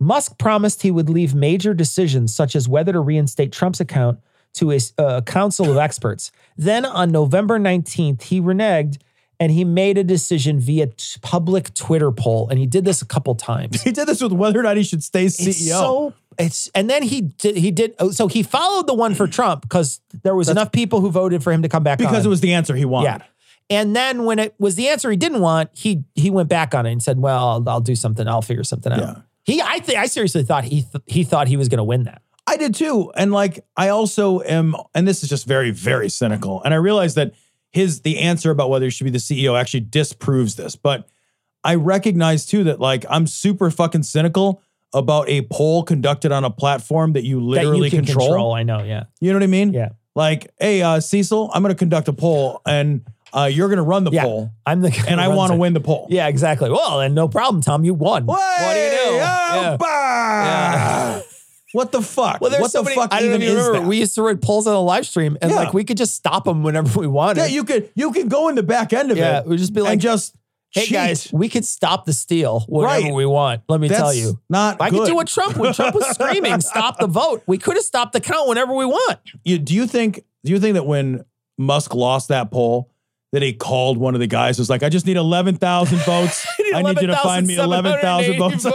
Speaker 5: Musk promised he would leave major decisions, such as whether to reinstate Trump's account, to a uh, council of experts. Then on November nineteenth, he reneged and he made a decision via t- public Twitter poll. And he did this a couple times.
Speaker 4: He did this with whether or not he should stay C E O.
Speaker 5: It's so, it's, and then he did, he did, so he followed the one for Trump because there was
Speaker 4: That's,
Speaker 5: enough people who voted for him to come back
Speaker 4: because
Speaker 5: on.
Speaker 4: it was the answer he wanted.
Speaker 5: Yeah. And then when it was the answer he didn't want, he he went back on it and said, well, I'll, I'll do something. I'll figure something out.
Speaker 4: Yeah.
Speaker 5: He, I think, I seriously thought he, th- he thought he was going to win that.
Speaker 4: I did too. And like, I also am, and this is just very, very cynical. And I realize that his, the answer about whether he should be the C E O actually disproves this. But I recognize too that like, I'm super fucking cynical about a poll conducted on a platform that you literally
Speaker 5: that you can
Speaker 4: control.
Speaker 5: control. I know. Yeah.
Speaker 4: You know what I mean?
Speaker 5: Yeah.
Speaker 4: Like, hey, uh, Cecil, I'm going to conduct a poll and uh, you're going to run the
Speaker 5: Yeah.
Speaker 4: poll.
Speaker 5: I'm the guy
Speaker 4: and
Speaker 5: who
Speaker 4: I
Speaker 5: runs
Speaker 4: want to
Speaker 5: it.
Speaker 4: win the poll.
Speaker 5: Yeah, exactly. Well, and no problem, Tom. You won. What do you do?
Speaker 4: Hey, oh,
Speaker 5: Yeah.
Speaker 4: bah!
Speaker 5: Yeah.
Speaker 4: What the fuck?
Speaker 5: Well, there's
Speaker 4: what
Speaker 5: so
Speaker 4: the
Speaker 5: many,
Speaker 4: fuck
Speaker 5: I don't
Speaker 4: even
Speaker 5: even
Speaker 4: is
Speaker 5: remember.
Speaker 4: that?
Speaker 5: We used to run polls on the live stream, and
Speaker 4: Yeah.
Speaker 5: like we could just stop them whenever we wanted.
Speaker 4: Yeah, you could you could go in the back end of
Speaker 5: Yeah,
Speaker 4: it.
Speaker 5: we'd just be like,
Speaker 4: and just
Speaker 5: hey
Speaker 4: cheat.
Speaker 5: guys, we could stop the steal whenever
Speaker 4: Right.
Speaker 5: we want. Let me
Speaker 4: That's
Speaker 5: tell you.
Speaker 4: not
Speaker 5: I could
Speaker 4: good.
Speaker 5: do what Trump when Trump was screaming, stop the vote. We could have stopped the count whenever we want.
Speaker 4: You, do you think do you think that when Musk lost that poll that he called one of the guys who's like, I just need eleven thousand votes. I need you to find me eleven thousand votes.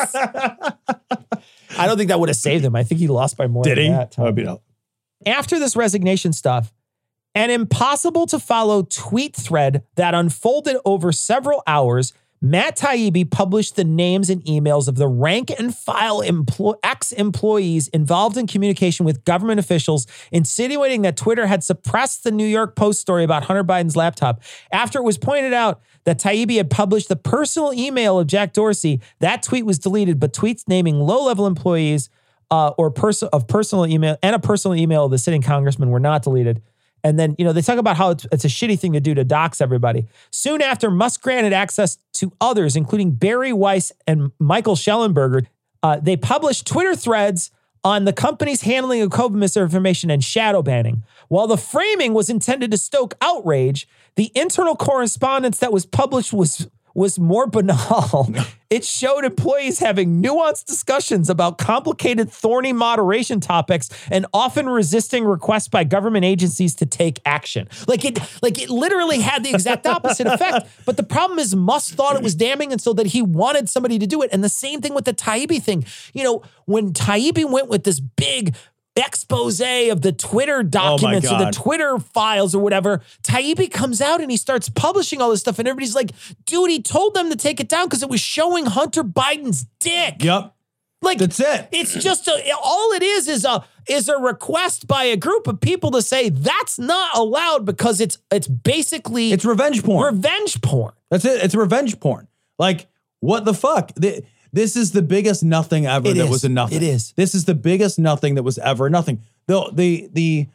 Speaker 5: I don't think that would have saved him. I think he lost by more
Speaker 4: Did
Speaker 5: than
Speaker 4: he?
Speaker 5: that. Tom.
Speaker 4: Oh, you know.
Speaker 5: After this resignation stuff, an impossible to follow tweet thread that unfolded over several hours, Matt Taibbi published the names and emails of the rank and file empl- ex-employees involved in communication with government officials, insinuating that Twitter had suppressed the New York Post story about Hunter Biden's laptop. After it was pointed out that Taibbi had published the personal email of Jack Dorsey, that tweet was deleted, but tweets naming low-level employees uh, or pers- of personal email and a personal email of the sitting congressman were not deleted. And then, you know, they talk about how it's, it's a shitty thing to do to dox everybody. Soon after, Musk granted access to others, including Barry Weiss and Michael Schellenberger. Uh, they published Twitter threads on the company's handling of COVID misinformation and shadow banning. While the framing was intended to stoke outrage, the internal correspondence that was published was was more banal. It showed employees having nuanced discussions about complicated, thorny moderation topics and often resisting requests by government agencies to take action. Like it, like it literally had the exact opposite effect. But the problem is Musk thought it was damning, and so that he wanted somebody to do it. And the same thing with the Taibbi thing. You know, when Taibbi went with this big expose of the Twitter documents or the
Speaker 4: God.
Speaker 5: Twitter files or whatever, Taibbi comes out and he starts publishing all this stuff, and everybody's like, dude, he told them to take it down because it was showing Hunter Biden's dick.
Speaker 4: Yep.
Speaker 5: Like,
Speaker 4: That's it.
Speaker 5: It's just a, all it is is a is a request by a group of people to say that's not allowed because it's it's basically
Speaker 4: It's revenge porn.
Speaker 5: revenge porn.
Speaker 4: That's it. It's revenge porn. Like, what the fuck? The, This is the biggest nothing ever
Speaker 5: It
Speaker 4: that
Speaker 5: is.
Speaker 4: was a nothing.
Speaker 5: It is.
Speaker 4: This is the biggest nothing that was ever nothing. The the the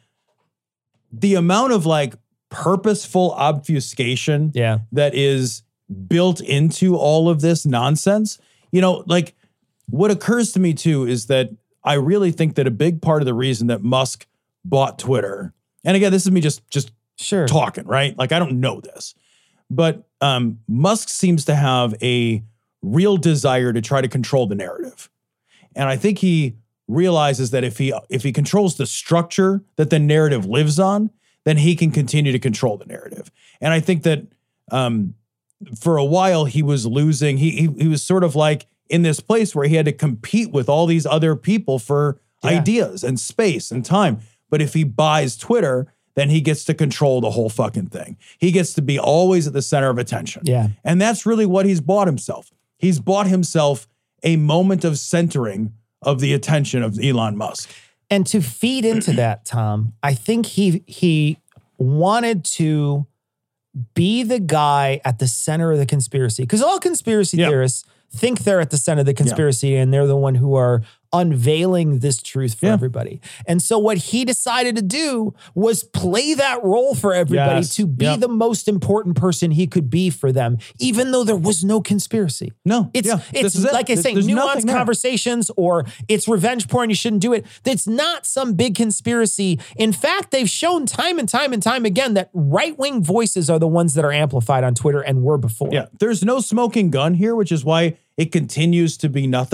Speaker 4: the amount of like purposeful obfuscation
Speaker 5: Yeah.
Speaker 4: that is built into all of this nonsense. You know, like what occurs to me too is that I really think that a big part of the reason that Musk bought Twitter, and again, this is me just just
Speaker 5: Sure.
Speaker 4: talking, right? Like I don't know this, but um, Musk seems to have a real desire to try to control the narrative. And I think he realizes that if he if he controls the structure that the narrative lives on, then he can continue to control the narrative. And I think that um, for a while he was losing. He, he he was sort of like in this place where he had to compete with all these other people for
Speaker 5: Yeah.
Speaker 4: ideas and space and time. But if he buys Twitter, then he gets to control the whole fucking thing. He gets to be always at the center of attention.
Speaker 5: Yeah.
Speaker 4: And that's really what he's bought himself. He's bought himself a moment of centering of the attention of Elon Musk.
Speaker 5: And to feed into that, Tom, I think he he wanted to be the guy at the center of the conspiracy. Because all conspiracy
Speaker 4: Yeah.
Speaker 5: theorists think they're at the center of the conspiracy and they're the one who are unveiling this truth for
Speaker 4: Yeah.
Speaker 5: everybody. And so what he decided to do was play that role for everybody
Speaker 4: Yes.
Speaker 5: to be
Speaker 4: Yep.
Speaker 5: the most important person he could be for them, even though there was no conspiracy.
Speaker 4: No,
Speaker 5: It's,
Speaker 4: yeah,
Speaker 5: it's
Speaker 4: this is it.
Speaker 5: like I
Speaker 4: There's-
Speaker 5: say,
Speaker 4: there's nothing
Speaker 5: nuanced
Speaker 4: there.
Speaker 5: conversations or it's revenge porn, you shouldn't do it. It's not some big conspiracy. In fact, they've shown time and time and time again that right-wing voices are the ones that are amplified on Twitter and were before.
Speaker 4: Yeah, there's no smoking gun here, which is why it continues to be nothing.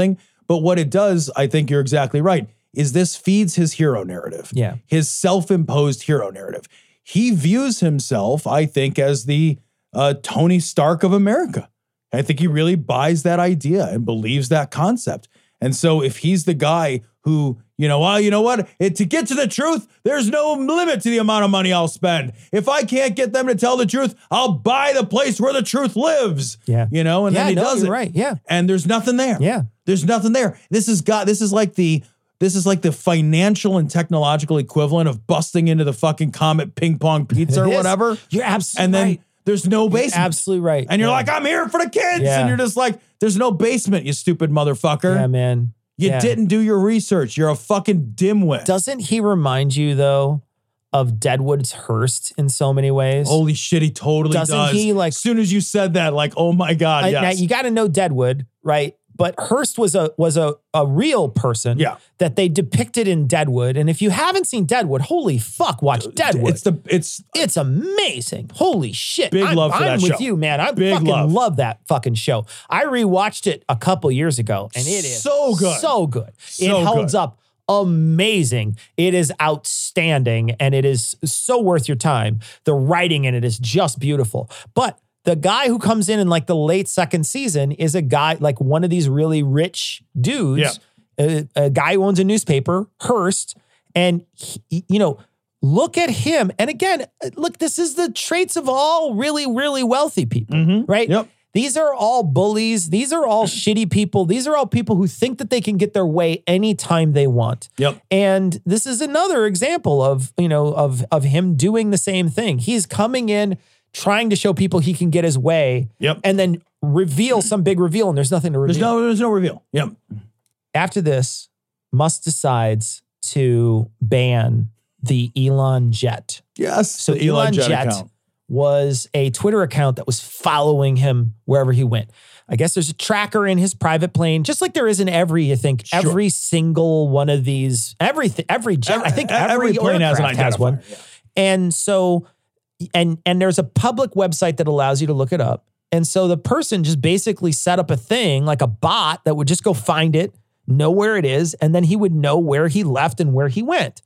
Speaker 4: But what it does, I think you're exactly right, is this feeds his hero narrative.
Speaker 5: Yeah.
Speaker 4: His self-imposed hero narrative. He views himself, I think, as the uh, Tony Stark of America. I think he really buys that idea and believes that concept. And so if he's the guy who, you know, well, you know what? It, to get to the truth, there's no limit to the amount of money I'll spend. If I can't get them to tell the truth, I'll buy the place where the truth lives.
Speaker 5: Yeah.
Speaker 4: You know, and
Speaker 5: Yeah,
Speaker 4: then he
Speaker 5: no,
Speaker 4: does
Speaker 5: you're
Speaker 4: it.
Speaker 5: right. Yeah.
Speaker 4: And there's nothing there.
Speaker 5: Yeah.
Speaker 4: There's nothing there. This is got, this is like the, this is like the financial and technological equivalent of busting into the fucking Comet ping pong pizza or
Speaker 5: It is.
Speaker 4: whatever.
Speaker 5: You're absolutely
Speaker 4: And then
Speaker 5: right.
Speaker 4: there's no basement.
Speaker 5: You're absolutely right.
Speaker 4: And you're
Speaker 5: Yeah.
Speaker 4: like, I'm here for the kids.
Speaker 5: Yeah.
Speaker 4: And you're just like, there's no basement, you stupid motherfucker.
Speaker 5: Yeah, man.
Speaker 4: You
Speaker 5: Yeah.
Speaker 4: didn't do your research. You're a fucking dimwit.
Speaker 5: Doesn't he remind you, though, of Deadwood's Hearst in so many ways?
Speaker 4: Holy shit, he totally
Speaker 5: Doesn't
Speaker 4: does.
Speaker 5: he, like-
Speaker 4: as soon as you said that, like, oh my God,
Speaker 5: I-
Speaker 4: yes.
Speaker 5: Now, you got to know Deadwood, right? But Hearst was a was a, a real person
Speaker 4: Yeah.
Speaker 5: that they depicted in Deadwood. And if you haven't seen Deadwood, holy fuck, watch Deadwood.
Speaker 4: It's the, it's,
Speaker 5: It's amazing. Holy shit.
Speaker 4: Big
Speaker 5: I'm,
Speaker 4: love for
Speaker 5: I'm
Speaker 4: that
Speaker 5: with
Speaker 4: show.
Speaker 5: you, man. I
Speaker 4: Big
Speaker 5: fucking
Speaker 4: love.
Speaker 5: love that fucking show. I rewatched it a couple years ago and it is
Speaker 4: So good.
Speaker 5: So good.
Speaker 4: So
Speaker 5: it holds
Speaker 4: good.
Speaker 5: up amazing. It is outstanding and it is so worth your time. The writing in it is just beautiful. But the guy who comes in in like the late second season is a guy, like one of these really rich dudes, a, a guy who owns a newspaper, Hearst. And, he, you know, look at him. And again, look, this is the traits of all really, really wealthy people, right?
Speaker 4: Yep.
Speaker 5: These are all bullies. These are all shitty people. These are all people who think that they can get their way anytime they want.
Speaker 4: Yep.
Speaker 5: And this is another example of, you know, of, of him doing the same thing. He's coming in, trying to show people he can get his way.
Speaker 4: Yep.
Speaker 5: And then reveal some big reveal, and there's nothing to reveal.
Speaker 4: there's no, there's no reveal. Yep.
Speaker 5: After this, Musk decides to ban the Elon Jet.
Speaker 4: Yes.
Speaker 5: So
Speaker 4: the
Speaker 5: Elon, Jet,
Speaker 4: account.
Speaker 5: was a Twitter account that was following him wherever he went. I guess there's a tracker in his private plane, just like there is in every, I think,
Speaker 4: Sure.
Speaker 5: every single one of these, everything, every jet.
Speaker 4: Every-
Speaker 5: I think
Speaker 4: every
Speaker 5: every,
Speaker 4: plane has an
Speaker 5: aircraft has one.
Speaker 4: identifier, yeah.
Speaker 5: And so, and and there's a public website that allows you to look it up. And so the person just basically set up a thing, like a bot that would just go find it, know where it is, and then he would know where he left and where he went.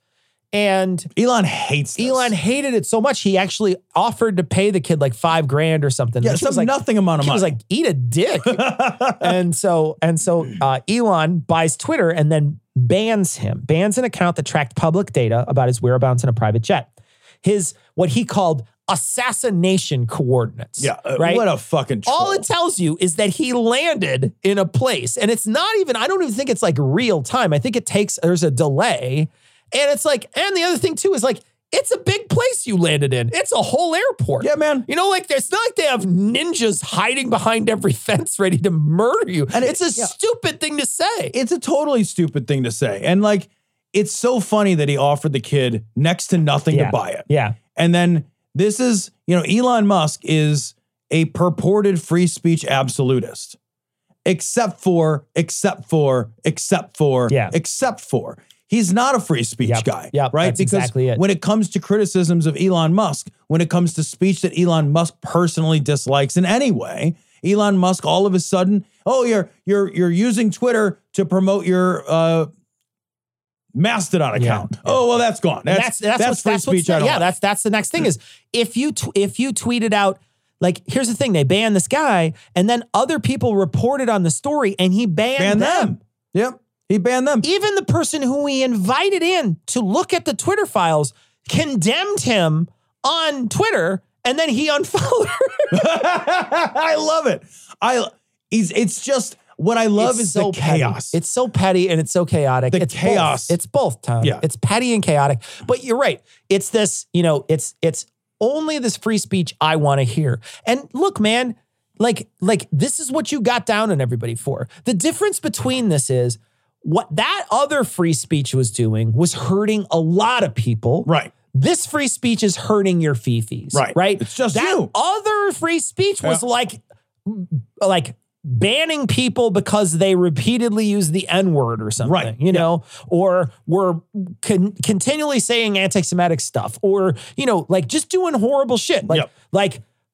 Speaker 5: And
Speaker 4: Elon hates this.
Speaker 5: Elon hated it so much, he actually offered to pay the kid like five grand or something.
Speaker 4: Yeah,
Speaker 5: And he
Speaker 4: some
Speaker 5: was like,
Speaker 4: nothing amount of
Speaker 5: he
Speaker 4: money.
Speaker 5: was like, eat a dick. and so, and so uh, Elon buys Twitter and then bans him, bans an account that tracked public data about his whereabouts in a private jet. His, what he called assassination coordinates.
Speaker 4: yeah. uh,
Speaker 5: Right.
Speaker 4: What a fucking troll.
Speaker 5: All it tells you is that he landed in a place, and it's not even, I don't even think it's like real time. I think it takes, there's a delay. And it's like, and the other thing too is like, it's a big place you landed in. It's a whole airport.
Speaker 4: Yeah, man.
Speaker 5: You know, like it's not like they have ninjas hiding behind every fence ready to murder you.
Speaker 4: And it-
Speaker 5: it's a
Speaker 4: yeah.
Speaker 5: stupid thing to say.
Speaker 4: It's a totally stupid thing to say. And like, it's so funny that he offered the kid next to nothing
Speaker 5: Yeah.
Speaker 4: to buy it.
Speaker 5: Yeah.
Speaker 4: And then this is, you know, Elon Musk is a purported free speech absolutist, except for, except for, except for,
Speaker 5: Yeah.
Speaker 4: except for. He's not a free speech
Speaker 5: Yep.
Speaker 4: guy,
Speaker 5: Yep,
Speaker 4: right?
Speaker 5: that's
Speaker 4: Because
Speaker 5: exactly it.
Speaker 4: when it comes to criticisms of Elon Musk, when it comes to speech that Elon Musk personally dislikes in any way, Elon Musk all of a sudden, oh, you're you're you're using Twitter to promote your uh, Mastodon account.
Speaker 5: Yeah.
Speaker 4: Oh, well, that's gone.
Speaker 5: And
Speaker 4: That's
Speaker 5: that's that's,
Speaker 4: that's,
Speaker 5: what's,
Speaker 4: free
Speaker 5: that's what's
Speaker 4: speech. I don't
Speaker 5: yeah,
Speaker 4: like.
Speaker 5: that's that's the next thing is if you tw- if you tweeted out, like, here's the thing, they banned this guy, and then other people reported on the story, and he banned,
Speaker 4: Ban
Speaker 5: them.
Speaker 4: them. Yep, he banned them.
Speaker 5: Even the person who he invited in to look at the Twitter files condemned him on Twitter, and then he unfollowed her.
Speaker 4: I love it. I he's it's just what I love
Speaker 5: It's
Speaker 4: is
Speaker 5: so
Speaker 4: the
Speaker 5: petty.
Speaker 4: chaos.
Speaker 5: It's so petty and it's so chaotic.
Speaker 4: The
Speaker 5: it's
Speaker 4: chaos.
Speaker 5: Both. It's both, Tom.
Speaker 4: Yeah.
Speaker 5: It's petty and chaotic. But you're right. It's this, you know, it's it's only this free speech I want to hear. And look, man, like, like this is what you got down on everybody for. The difference between this is what that other free speech was doing was hurting a lot of people.
Speaker 4: right.
Speaker 5: This free speech is hurting your fifis.
Speaker 4: Right.
Speaker 5: Right.
Speaker 4: It's just
Speaker 5: that
Speaker 4: you.
Speaker 5: other free speech was
Speaker 4: Yeah.
Speaker 5: like, like banning people because they repeatedly use the N-word or something,
Speaker 4: Right.
Speaker 5: you know, or were con- continually saying anti-Semitic stuff, or, you know, like just doing horrible shit. Like,
Speaker 4: Yep.
Speaker 5: like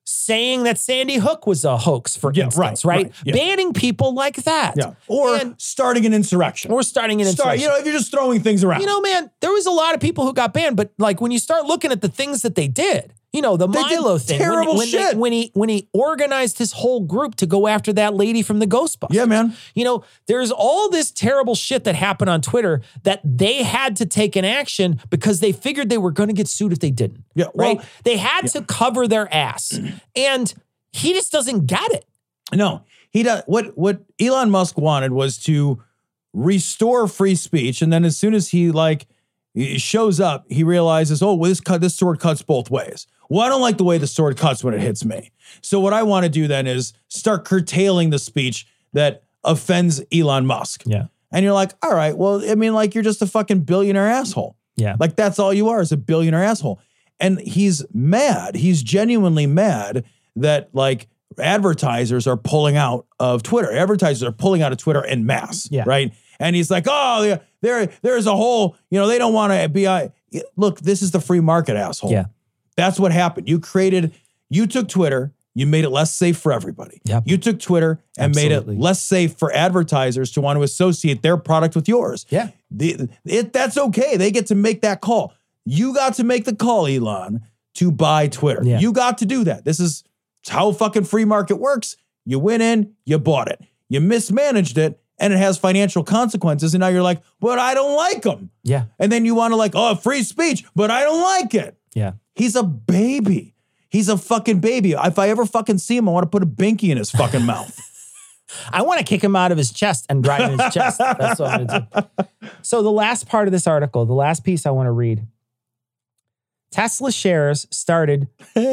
Speaker 5: saying that Sandy Hook was a hoax, for
Speaker 4: Yeah,
Speaker 5: instance,
Speaker 4: right,
Speaker 5: right?
Speaker 4: right, yeah.
Speaker 5: Banning people like that.
Speaker 4: Yeah. Or
Speaker 5: And-
Speaker 4: starting an insurrection.
Speaker 5: or starting an
Speaker 4: Start,
Speaker 5: insurrection.
Speaker 4: you know, if you're just throwing things around.
Speaker 5: You know, man, there was a lot of people who got banned, but like when you start looking at the things that they did, you know, the
Speaker 4: They did
Speaker 5: Milo thing, when-
Speaker 4: terrible
Speaker 5: when, they-
Speaker 4: shit.
Speaker 5: when he when he organized his whole group to go after that lady from the Ghostbusters.
Speaker 4: Yeah, man.
Speaker 5: You know, there's all this terrible shit that happened on Twitter that they had to take an action because they figured they were going to get sued if they didn't.
Speaker 4: Yeah, well-
Speaker 5: right? They had to cover their ass, and he just doesn't get it.
Speaker 4: No, he does. What what Elon Musk wanted was to restore free speech, and then as soon as he like he shows up, he realizes, oh, well, this cut this sword cuts both ways. Well, I don't like the way the sword cuts when it hits me. So what I want to do then is start curtailing the speech that offends Elon Musk.
Speaker 5: Yeah.
Speaker 4: And you're like, all right, well, I mean, like you're just a fucking billionaire asshole.
Speaker 5: Yeah.
Speaker 4: Like that's all you are is a billionaire asshole. And he's mad. He's genuinely mad that like advertisers are pulling out of Twitter. Advertisers are pulling out of Twitter en masse.
Speaker 5: Yeah.
Speaker 4: Right. And he's like, oh, yeah, there, there's a whole, you know, they don't want to be, uh, look, this is the free market, asshole.
Speaker 5: Yeah.
Speaker 4: That's what happened. You created, you took Twitter, you made it less safe for everybody.
Speaker 5: Yep.
Speaker 4: You took Twitter and
Speaker 5: Absolutely.
Speaker 4: made it less safe for advertisers to want to associate their product with yours.
Speaker 5: Yeah.
Speaker 4: The, it, that's okay. They get to make that call. You got to make the call, Elon, to buy Twitter.
Speaker 5: Yeah.
Speaker 4: You got to do that. This is how fucking free market works. You went in, you bought it. You mismanaged it, and it has financial consequences. And now you're like, but I don't like them.
Speaker 5: Yeah.
Speaker 4: And then you want to like, oh, free speech, but I don't like it.
Speaker 5: Yeah.
Speaker 4: He's a baby. He's a fucking baby. If I ever fucking see him, I want to put a binky in his fucking mouth.
Speaker 5: I want to kick him out of his chest and drive in his chest. That's what I'm going to do. So the last part of this article, the last piece I want to read. Tesla shares started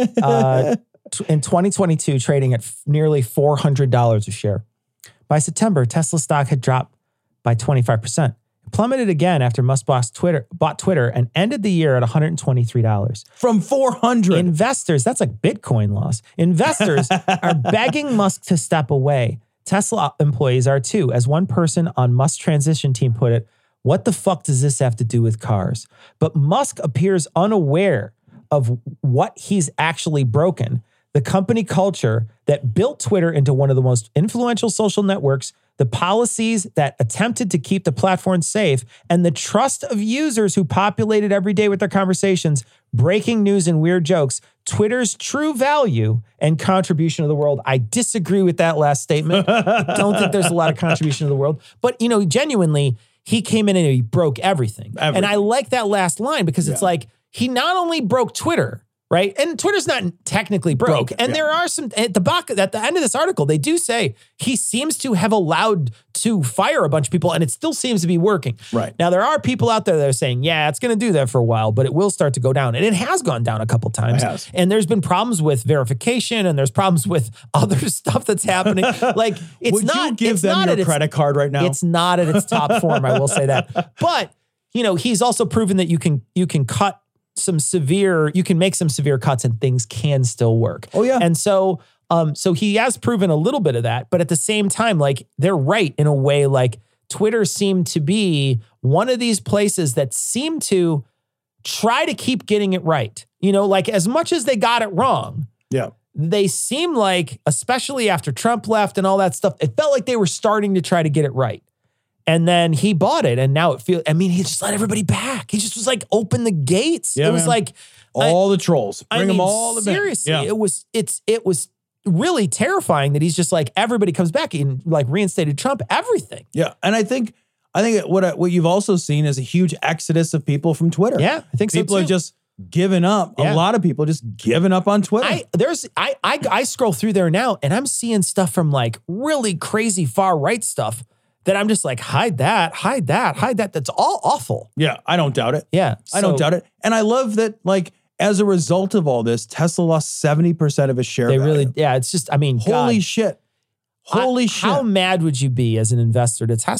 Speaker 5: uh, t- in twenty twenty-two trading at f- nearly four hundred dollars a share. By September, Tesla stock had dropped by twenty-five percent. It plummeted again after Musk bought Twitter, bought Twitter and ended the year at one hundred twenty-three dollars.
Speaker 4: From four hundred.
Speaker 5: Investors, that's like Bitcoin loss. Investors are begging Musk to step away. Tesla employees are too. As one person on Musk's transition team put it, what the fuck does this have to do with cars? But Musk appears unaware of what he's actually broken. The company culture that built Twitter into one of the most influential social networks, the policies that attempted to keep the platform safe, and the trust of users who populated every day with their conversations, breaking news and weird jokes, Twitter's true value and contribution to the world. I disagree with that last statement. I don't think there's a lot of contribution to the world. But, you know, genuinely, he came in and he broke everything.
Speaker 4: Everything.
Speaker 5: And I like that last line because it's
Speaker 4: Yeah.
Speaker 5: like, he not only broke Twitter, right? And Twitter's not technically broke.
Speaker 4: Broken,
Speaker 5: and
Speaker 4: yeah.
Speaker 5: there are some, at the back, at the end of this article, they do say he seems to have allowed to fire a bunch of people and it still seems to be working.
Speaker 4: Right.
Speaker 5: Now, there are people out there that are saying, yeah, it's going to do that for a while, but it will start to go down. And it has gone down a couple times.
Speaker 4: It has.
Speaker 5: And there's been problems with verification and there's problems with other stuff that's happening. Like, it's
Speaker 4: Would
Speaker 5: not,
Speaker 4: you give
Speaker 5: it's
Speaker 4: them
Speaker 5: not
Speaker 4: your
Speaker 5: at its-
Speaker 4: credit card right now?
Speaker 5: It's not at its top form, I will say that. But, you know, he's also proven that you can you can cut some severe, you can make some severe cuts and things can still work.
Speaker 4: Oh, yeah.
Speaker 5: And so um so he has proven a little bit of that, but at the same time, like they're right in a way, like Twitter seemed to be one of these places that seem to try to keep getting it right. You know, like as much as they got it wrong,
Speaker 4: yeah.
Speaker 5: they seem like, especially after Trump left and all that stuff, it felt like they were starting to try to get it right. And then he bought it, and now it feels, I mean, he just let everybody back. He just was like, open the gates.
Speaker 4: Yeah,
Speaker 5: it was
Speaker 4: man.
Speaker 5: like,
Speaker 4: All the trolls.
Speaker 5: I
Speaker 4: Bring
Speaker 5: mean,
Speaker 4: them all to bed.
Speaker 5: seriously,
Speaker 4: Yeah.
Speaker 5: it was, it's, it was really terrifying that he's just like, everybody comes back and like reinstated Trump, everything.
Speaker 4: Yeah. And I think, I think what, I- what you've also seen is a huge exodus of people from Twitter.
Speaker 5: Yeah, I think so
Speaker 4: People
Speaker 5: too.
Speaker 4: are just giving up.
Speaker 5: Yeah.
Speaker 4: A lot of people just giving up on Twitter.
Speaker 5: I there's I, I I scroll through there now and I'm seeing stuff from like really crazy far right stuff that I'm just like, hide that, hide that, hide that. That's all awful.
Speaker 4: yeah, I don't doubt it.
Speaker 5: Yeah.
Speaker 4: I don't doubt it. And I love that, like, as a result of all this, Tesla lost seventy percent of his share
Speaker 5: They
Speaker 4: value.
Speaker 5: really, yeah, it's just, I mean,
Speaker 4: Holy
Speaker 5: God,
Speaker 4: shit. Holy
Speaker 5: I-
Speaker 4: shit.
Speaker 5: How mad would you be as an investor to Tesla?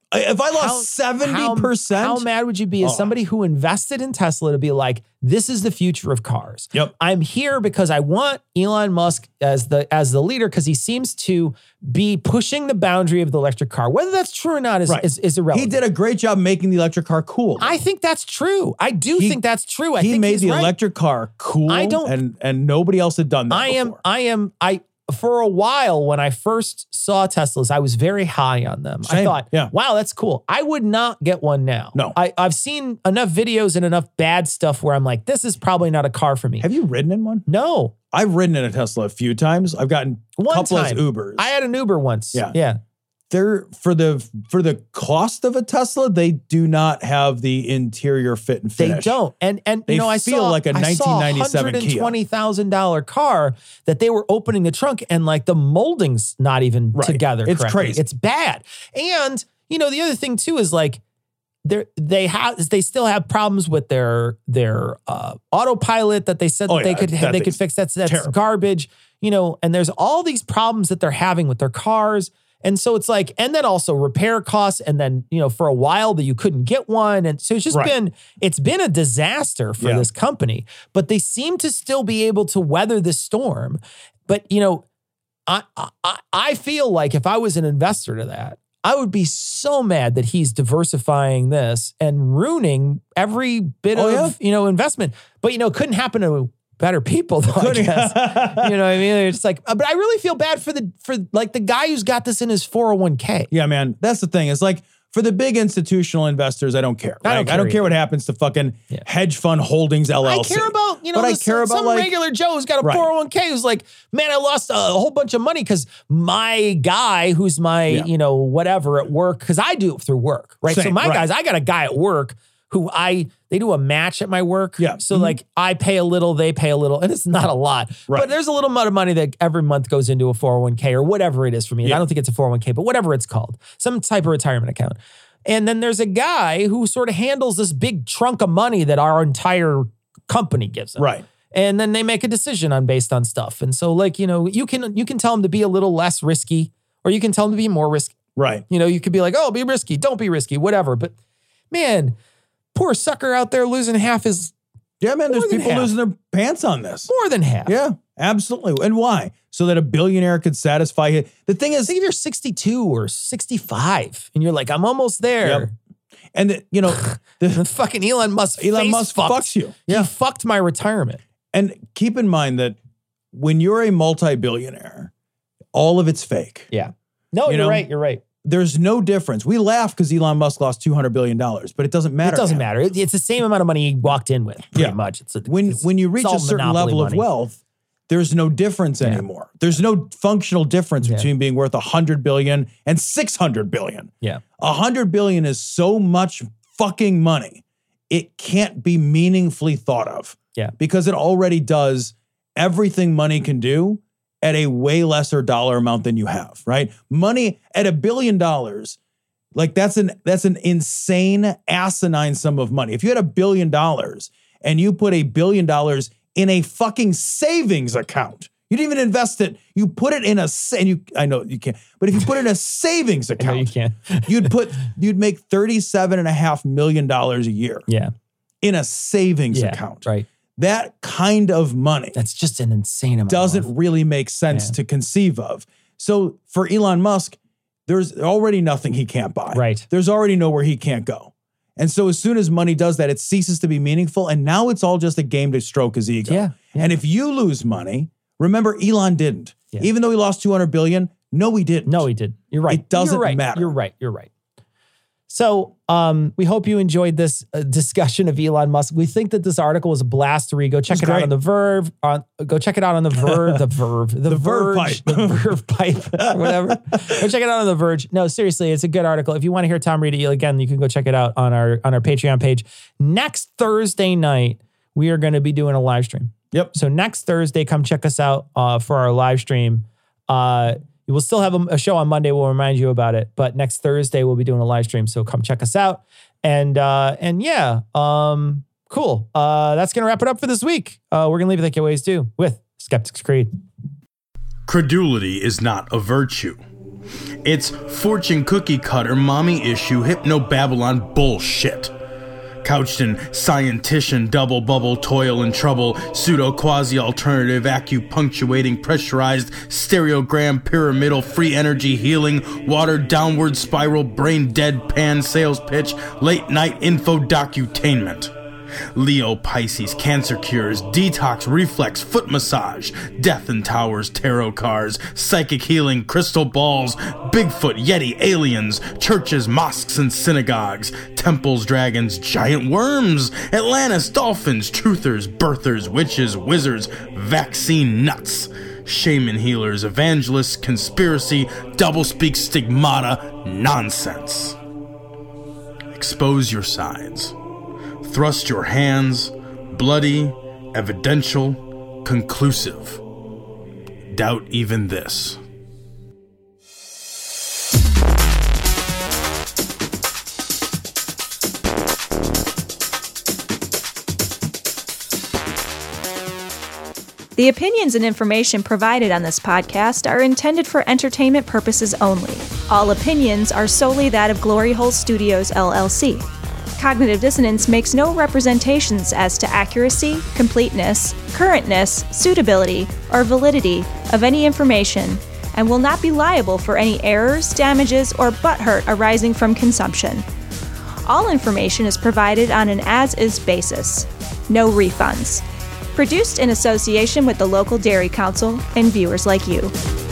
Speaker 4: If I lost seventy percent.
Speaker 5: How, how mad would you be as
Speaker 4: Oh.
Speaker 5: somebody who invested in Tesla to be like, this is the future of cars.
Speaker 4: Yep.
Speaker 5: I'm here because I want Elon Musk as the as the leader because he seems to be pushing the boundary of the electric car. Whether that's true or not is,
Speaker 4: Right.
Speaker 5: is, is irrelevant.
Speaker 4: He did a great job making the electric car cool.
Speaker 5: I think that's true. I do
Speaker 4: He-
Speaker 5: think that's true. I
Speaker 4: he
Speaker 5: think
Speaker 4: made
Speaker 5: he's
Speaker 4: the
Speaker 5: right.
Speaker 4: electric car cool.
Speaker 5: I don't-
Speaker 4: and and nobody else had done that
Speaker 5: I am,
Speaker 4: before.
Speaker 5: I am, I, for a while when I first saw Teslas, I was very high on them. I
Speaker 4: Same,
Speaker 5: thought,
Speaker 4: yeah.
Speaker 5: wow, that's cool. I would not get one now.
Speaker 4: No.
Speaker 5: I, I've seen enough videos and enough bad stuff where I'm like, this is probably not a car for me.
Speaker 4: Have you ridden in one?
Speaker 5: No.
Speaker 4: I've ridden in a Tesla a few times. I've gotten a
Speaker 5: One
Speaker 4: couple
Speaker 5: time.
Speaker 4: of Ubers.
Speaker 5: I had an Uber once.
Speaker 4: Yeah.
Speaker 5: Yeah.
Speaker 4: They're for the for the cost of a Tesla, they do not have the interior fit and
Speaker 5: They
Speaker 4: finish.
Speaker 5: don't. And and
Speaker 4: They
Speaker 5: you know, I
Speaker 4: feel
Speaker 5: saw
Speaker 4: like a
Speaker 5: I saw
Speaker 4: nineteen ninety-seven
Speaker 5: one
Speaker 4: Kia.
Speaker 5: hundred twenty thousand dollars car that they were opening the trunk and like the molding's not even
Speaker 4: Right.
Speaker 5: together.
Speaker 4: It's
Speaker 5: correctly.
Speaker 4: crazy.
Speaker 5: It's bad. And you know, the other thing too is like they they have they still have problems with their their uh, autopilot that they said
Speaker 4: Oh,
Speaker 5: that they
Speaker 4: yeah,
Speaker 5: could
Speaker 4: that
Speaker 5: they could
Speaker 4: thing's
Speaker 5: fix. That's that's
Speaker 4: terrible.
Speaker 5: garbage. You know, and there's all these problems that they're having with their cars. And so it's like, and then also repair costs. And then, you know, for a while that you couldn't get one. And so it's just
Speaker 4: Right.
Speaker 5: been, it's been a disaster for
Speaker 4: Yeah.
Speaker 5: this company, but they seem to still be able to weather the storm. But, you know, I, I, I feel like if I was an investor to that, I would be so mad that he's diversifying this and ruining every bit
Speaker 4: Oh,
Speaker 5: of,
Speaker 4: yeah?
Speaker 5: you know, investment. But, you know, it couldn't happen to better people though, I
Speaker 4: Couldn't-
Speaker 5: guess. You know what I mean? It's like, uh, but I really feel bad for the, for like the guy who's got this in his four oh one k.
Speaker 4: Yeah, man. That's the thing. It's like for the big institutional investors, I don't care.
Speaker 5: I don't
Speaker 4: right?
Speaker 5: care
Speaker 4: I don't care
Speaker 5: either.
Speaker 4: what happens to fucking
Speaker 5: Yeah.
Speaker 4: hedge fund holdings L L C.
Speaker 5: I care about, you know,
Speaker 4: but I
Speaker 5: this-
Speaker 4: care about
Speaker 5: some
Speaker 4: like
Speaker 5: regular Joe who's got a
Speaker 4: Right.
Speaker 5: four oh one k who's like, man, I lost a whole bunch of money because my guy who's my,
Speaker 4: Yeah.
Speaker 5: you know, whatever at work, because I do it through work, right? so
Speaker 4: Same,
Speaker 5: my
Speaker 4: right.
Speaker 5: guys, I got a guy at work who I, they do a match at my work.
Speaker 4: Yeah.
Speaker 5: So
Speaker 4: Mhm.
Speaker 5: like I pay a little, they pay a little, and it's not a lot,
Speaker 4: Right.
Speaker 5: but there's a little amount of money that every month goes into a four oh one k or whatever it is for me. And
Speaker 4: Yeah.
Speaker 5: I don't think it's a four oh one k, but whatever it's called, some type of retirement account. And then there's a guy who sort of handles this big trunk of money that our entire company gives him.
Speaker 4: right.
Speaker 5: And then they make a decision on based on stuff. And so like, you know, you can you can tell them to be a little less risky, or you can tell them to be more risky.
Speaker 4: Right.
Speaker 5: You know, you could be like, oh, be risky, don't be risky, whatever. But man, poor sucker out there losing half his,
Speaker 4: Yeah, man. There's
Speaker 5: More than
Speaker 4: people
Speaker 5: half.
Speaker 4: losing their pants on this.
Speaker 5: more than half.
Speaker 4: Yeah, absolutely. And why? So that a billionaire could satisfy it. The thing
Speaker 5: I
Speaker 4: is,
Speaker 5: think if you're sixty-two or sixty-five and you're like, I'm almost there.
Speaker 4: Yep. and the, you know, the,
Speaker 5: The fucking Elon Musk
Speaker 4: Elon
Speaker 5: face
Speaker 4: Musk
Speaker 5: fucked.
Speaker 4: fucks you.
Speaker 5: He
Speaker 4: Yeah.
Speaker 5: fucked my retirement.
Speaker 4: And keep in mind that when you're a multi-billionaire, all of it's fake.
Speaker 5: Yeah. No,
Speaker 4: You
Speaker 5: you're
Speaker 4: know,
Speaker 5: right. You're right.
Speaker 4: There's no difference. We laugh because Elon Musk lost two hundred billion dollars, but it doesn't matter.
Speaker 5: It doesn't
Speaker 4: to him.
Speaker 5: matter. It- It's the same amount of money he walked in with, pretty
Speaker 4: Yeah.
Speaker 5: much. It's a,
Speaker 4: When,
Speaker 5: it's-
Speaker 4: when you reach
Speaker 5: it's all
Speaker 4: a certain
Speaker 5: monopoly
Speaker 4: level
Speaker 5: money.
Speaker 4: of wealth, there's no difference
Speaker 5: Yeah.
Speaker 4: anymore. There's no functional difference
Speaker 5: Yeah.
Speaker 4: between being worth one hundred billion and six hundred billion.
Speaker 5: Yeah.
Speaker 4: one hundred billion is so much fucking money. It can't be meaningfully thought of.
Speaker 5: Yeah.
Speaker 4: Because it already does everything money can do at a way lesser dollar amount than you have, right? Money at a billion dollars, like that's an that's an insane asinine sum of money. If you had a billion dollars and you put a billion dollars in a fucking savings account, you didn't even invest it. You put it in a sa- and you I know you can't, but if you put it in a savings
Speaker 5: No,
Speaker 4: account,
Speaker 5: you can't.
Speaker 4: you'd put you'd make thirty-seven and a half million dollars a year
Speaker 5: Yeah.
Speaker 4: in a savings
Speaker 5: Yeah.
Speaker 4: account.
Speaker 5: Right.
Speaker 4: That kind of money
Speaker 5: That's just an insane amount.
Speaker 4: doesn't really make sense
Speaker 5: Yeah.
Speaker 4: to conceive of. So for Elon Musk, there's already nothing he can't buy.
Speaker 5: Right.
Speaker 4: There's already nowhere he can't go. And so as soon as money does that, it ceases to be meaningful. And now it's all just a game to stroke his ego.
Speaker 5: Yeah. Yeah.
Speaker 4: And if you lose money, remember Elon didn't.
Speaker 5: Yeah.
Speaker 4: Even though he lost two hundred billion, no, he didn't.
Speaker 5: No, he did. You're right.
Speaker 4: It doesn't
Speaker 5: You're right.
Speaker 4: matter.
Speaker 5: You're right. You're right. So um, we hope you enjoyed this uh, discussion of Elon Musk. We think that this article was a blast to read. Go check
Speaker 4: It's
Speaker 5: it out
Speaker 4: great.
Speaker 5: on the Verve. On go check it out on the Verve. The Verve. The,
Speaker 4: The Verve
Speaker 5: Verge,
Speaker 4: pipe.
Speaker 5: The Verve pipe. Or whatever. Go check it out on the Verge. No, seriously, it's a good article. If you want to hear Tom read it again, you can go check it out on our on our Patreon page. Next Thursday night, we are going to be doing a live stream.
Speaker 4: Yep.
Speaker 5: So next Thursday, come check us out uh, for our live stream. Uh, we'll still have a, a show on Monday. We'll remind you about it. But next Thursday, we'll be doing a live stream. So come check us out. And uh, and yeah, um, cool. Uh, that's going to wrap it up for this week. Uh, we're going to leave it like you always do with Skeptics Creed.
Speaker 6: Credulity is not a virtue. It's fortune cookie cutter, mommy issue, hypno-Babylon bullshit. Couched in scientician, double bubble, toil and trouble, pseudo quasi alternative, acupunctuating, pressurized, stereogram, pyramidal, free energy healing, watered downward spiral, brain deadpan sales pitch, late night info docutainment. Leo, Pisces, cancer cures, detox, reflex, foot massage, death and towers, tarot cards, psychic healing, crystal balls, Bigfoot, Yeti, aliens, churches, mosques and synagogues, temples, dragons, giant worms, Atlantis, dolphins, truthers, birthers, witches, wizards, vaccine nuts, shaman healers, evangelists, conspiracy, doublespeak, stigmata, nonsense. Expose your sides. Thrust your hands, bloody, evidential, conclusive. Doubt even this.
Speaker 3: The opinions and information provided on this podcast are intended for entertainment purposes only. All opinions are solely that of Glory Hole Studios, L L C. Cognitive Dissonance makes no representations as to accuracy, completeness, currentness, suitability, or validity of any information, and will not be liable for any errors, damages, or butthurt arising from consumption. All information is provided on an as-is basis. No refunds. Produced in association with the local Dairy Council and viewers like you.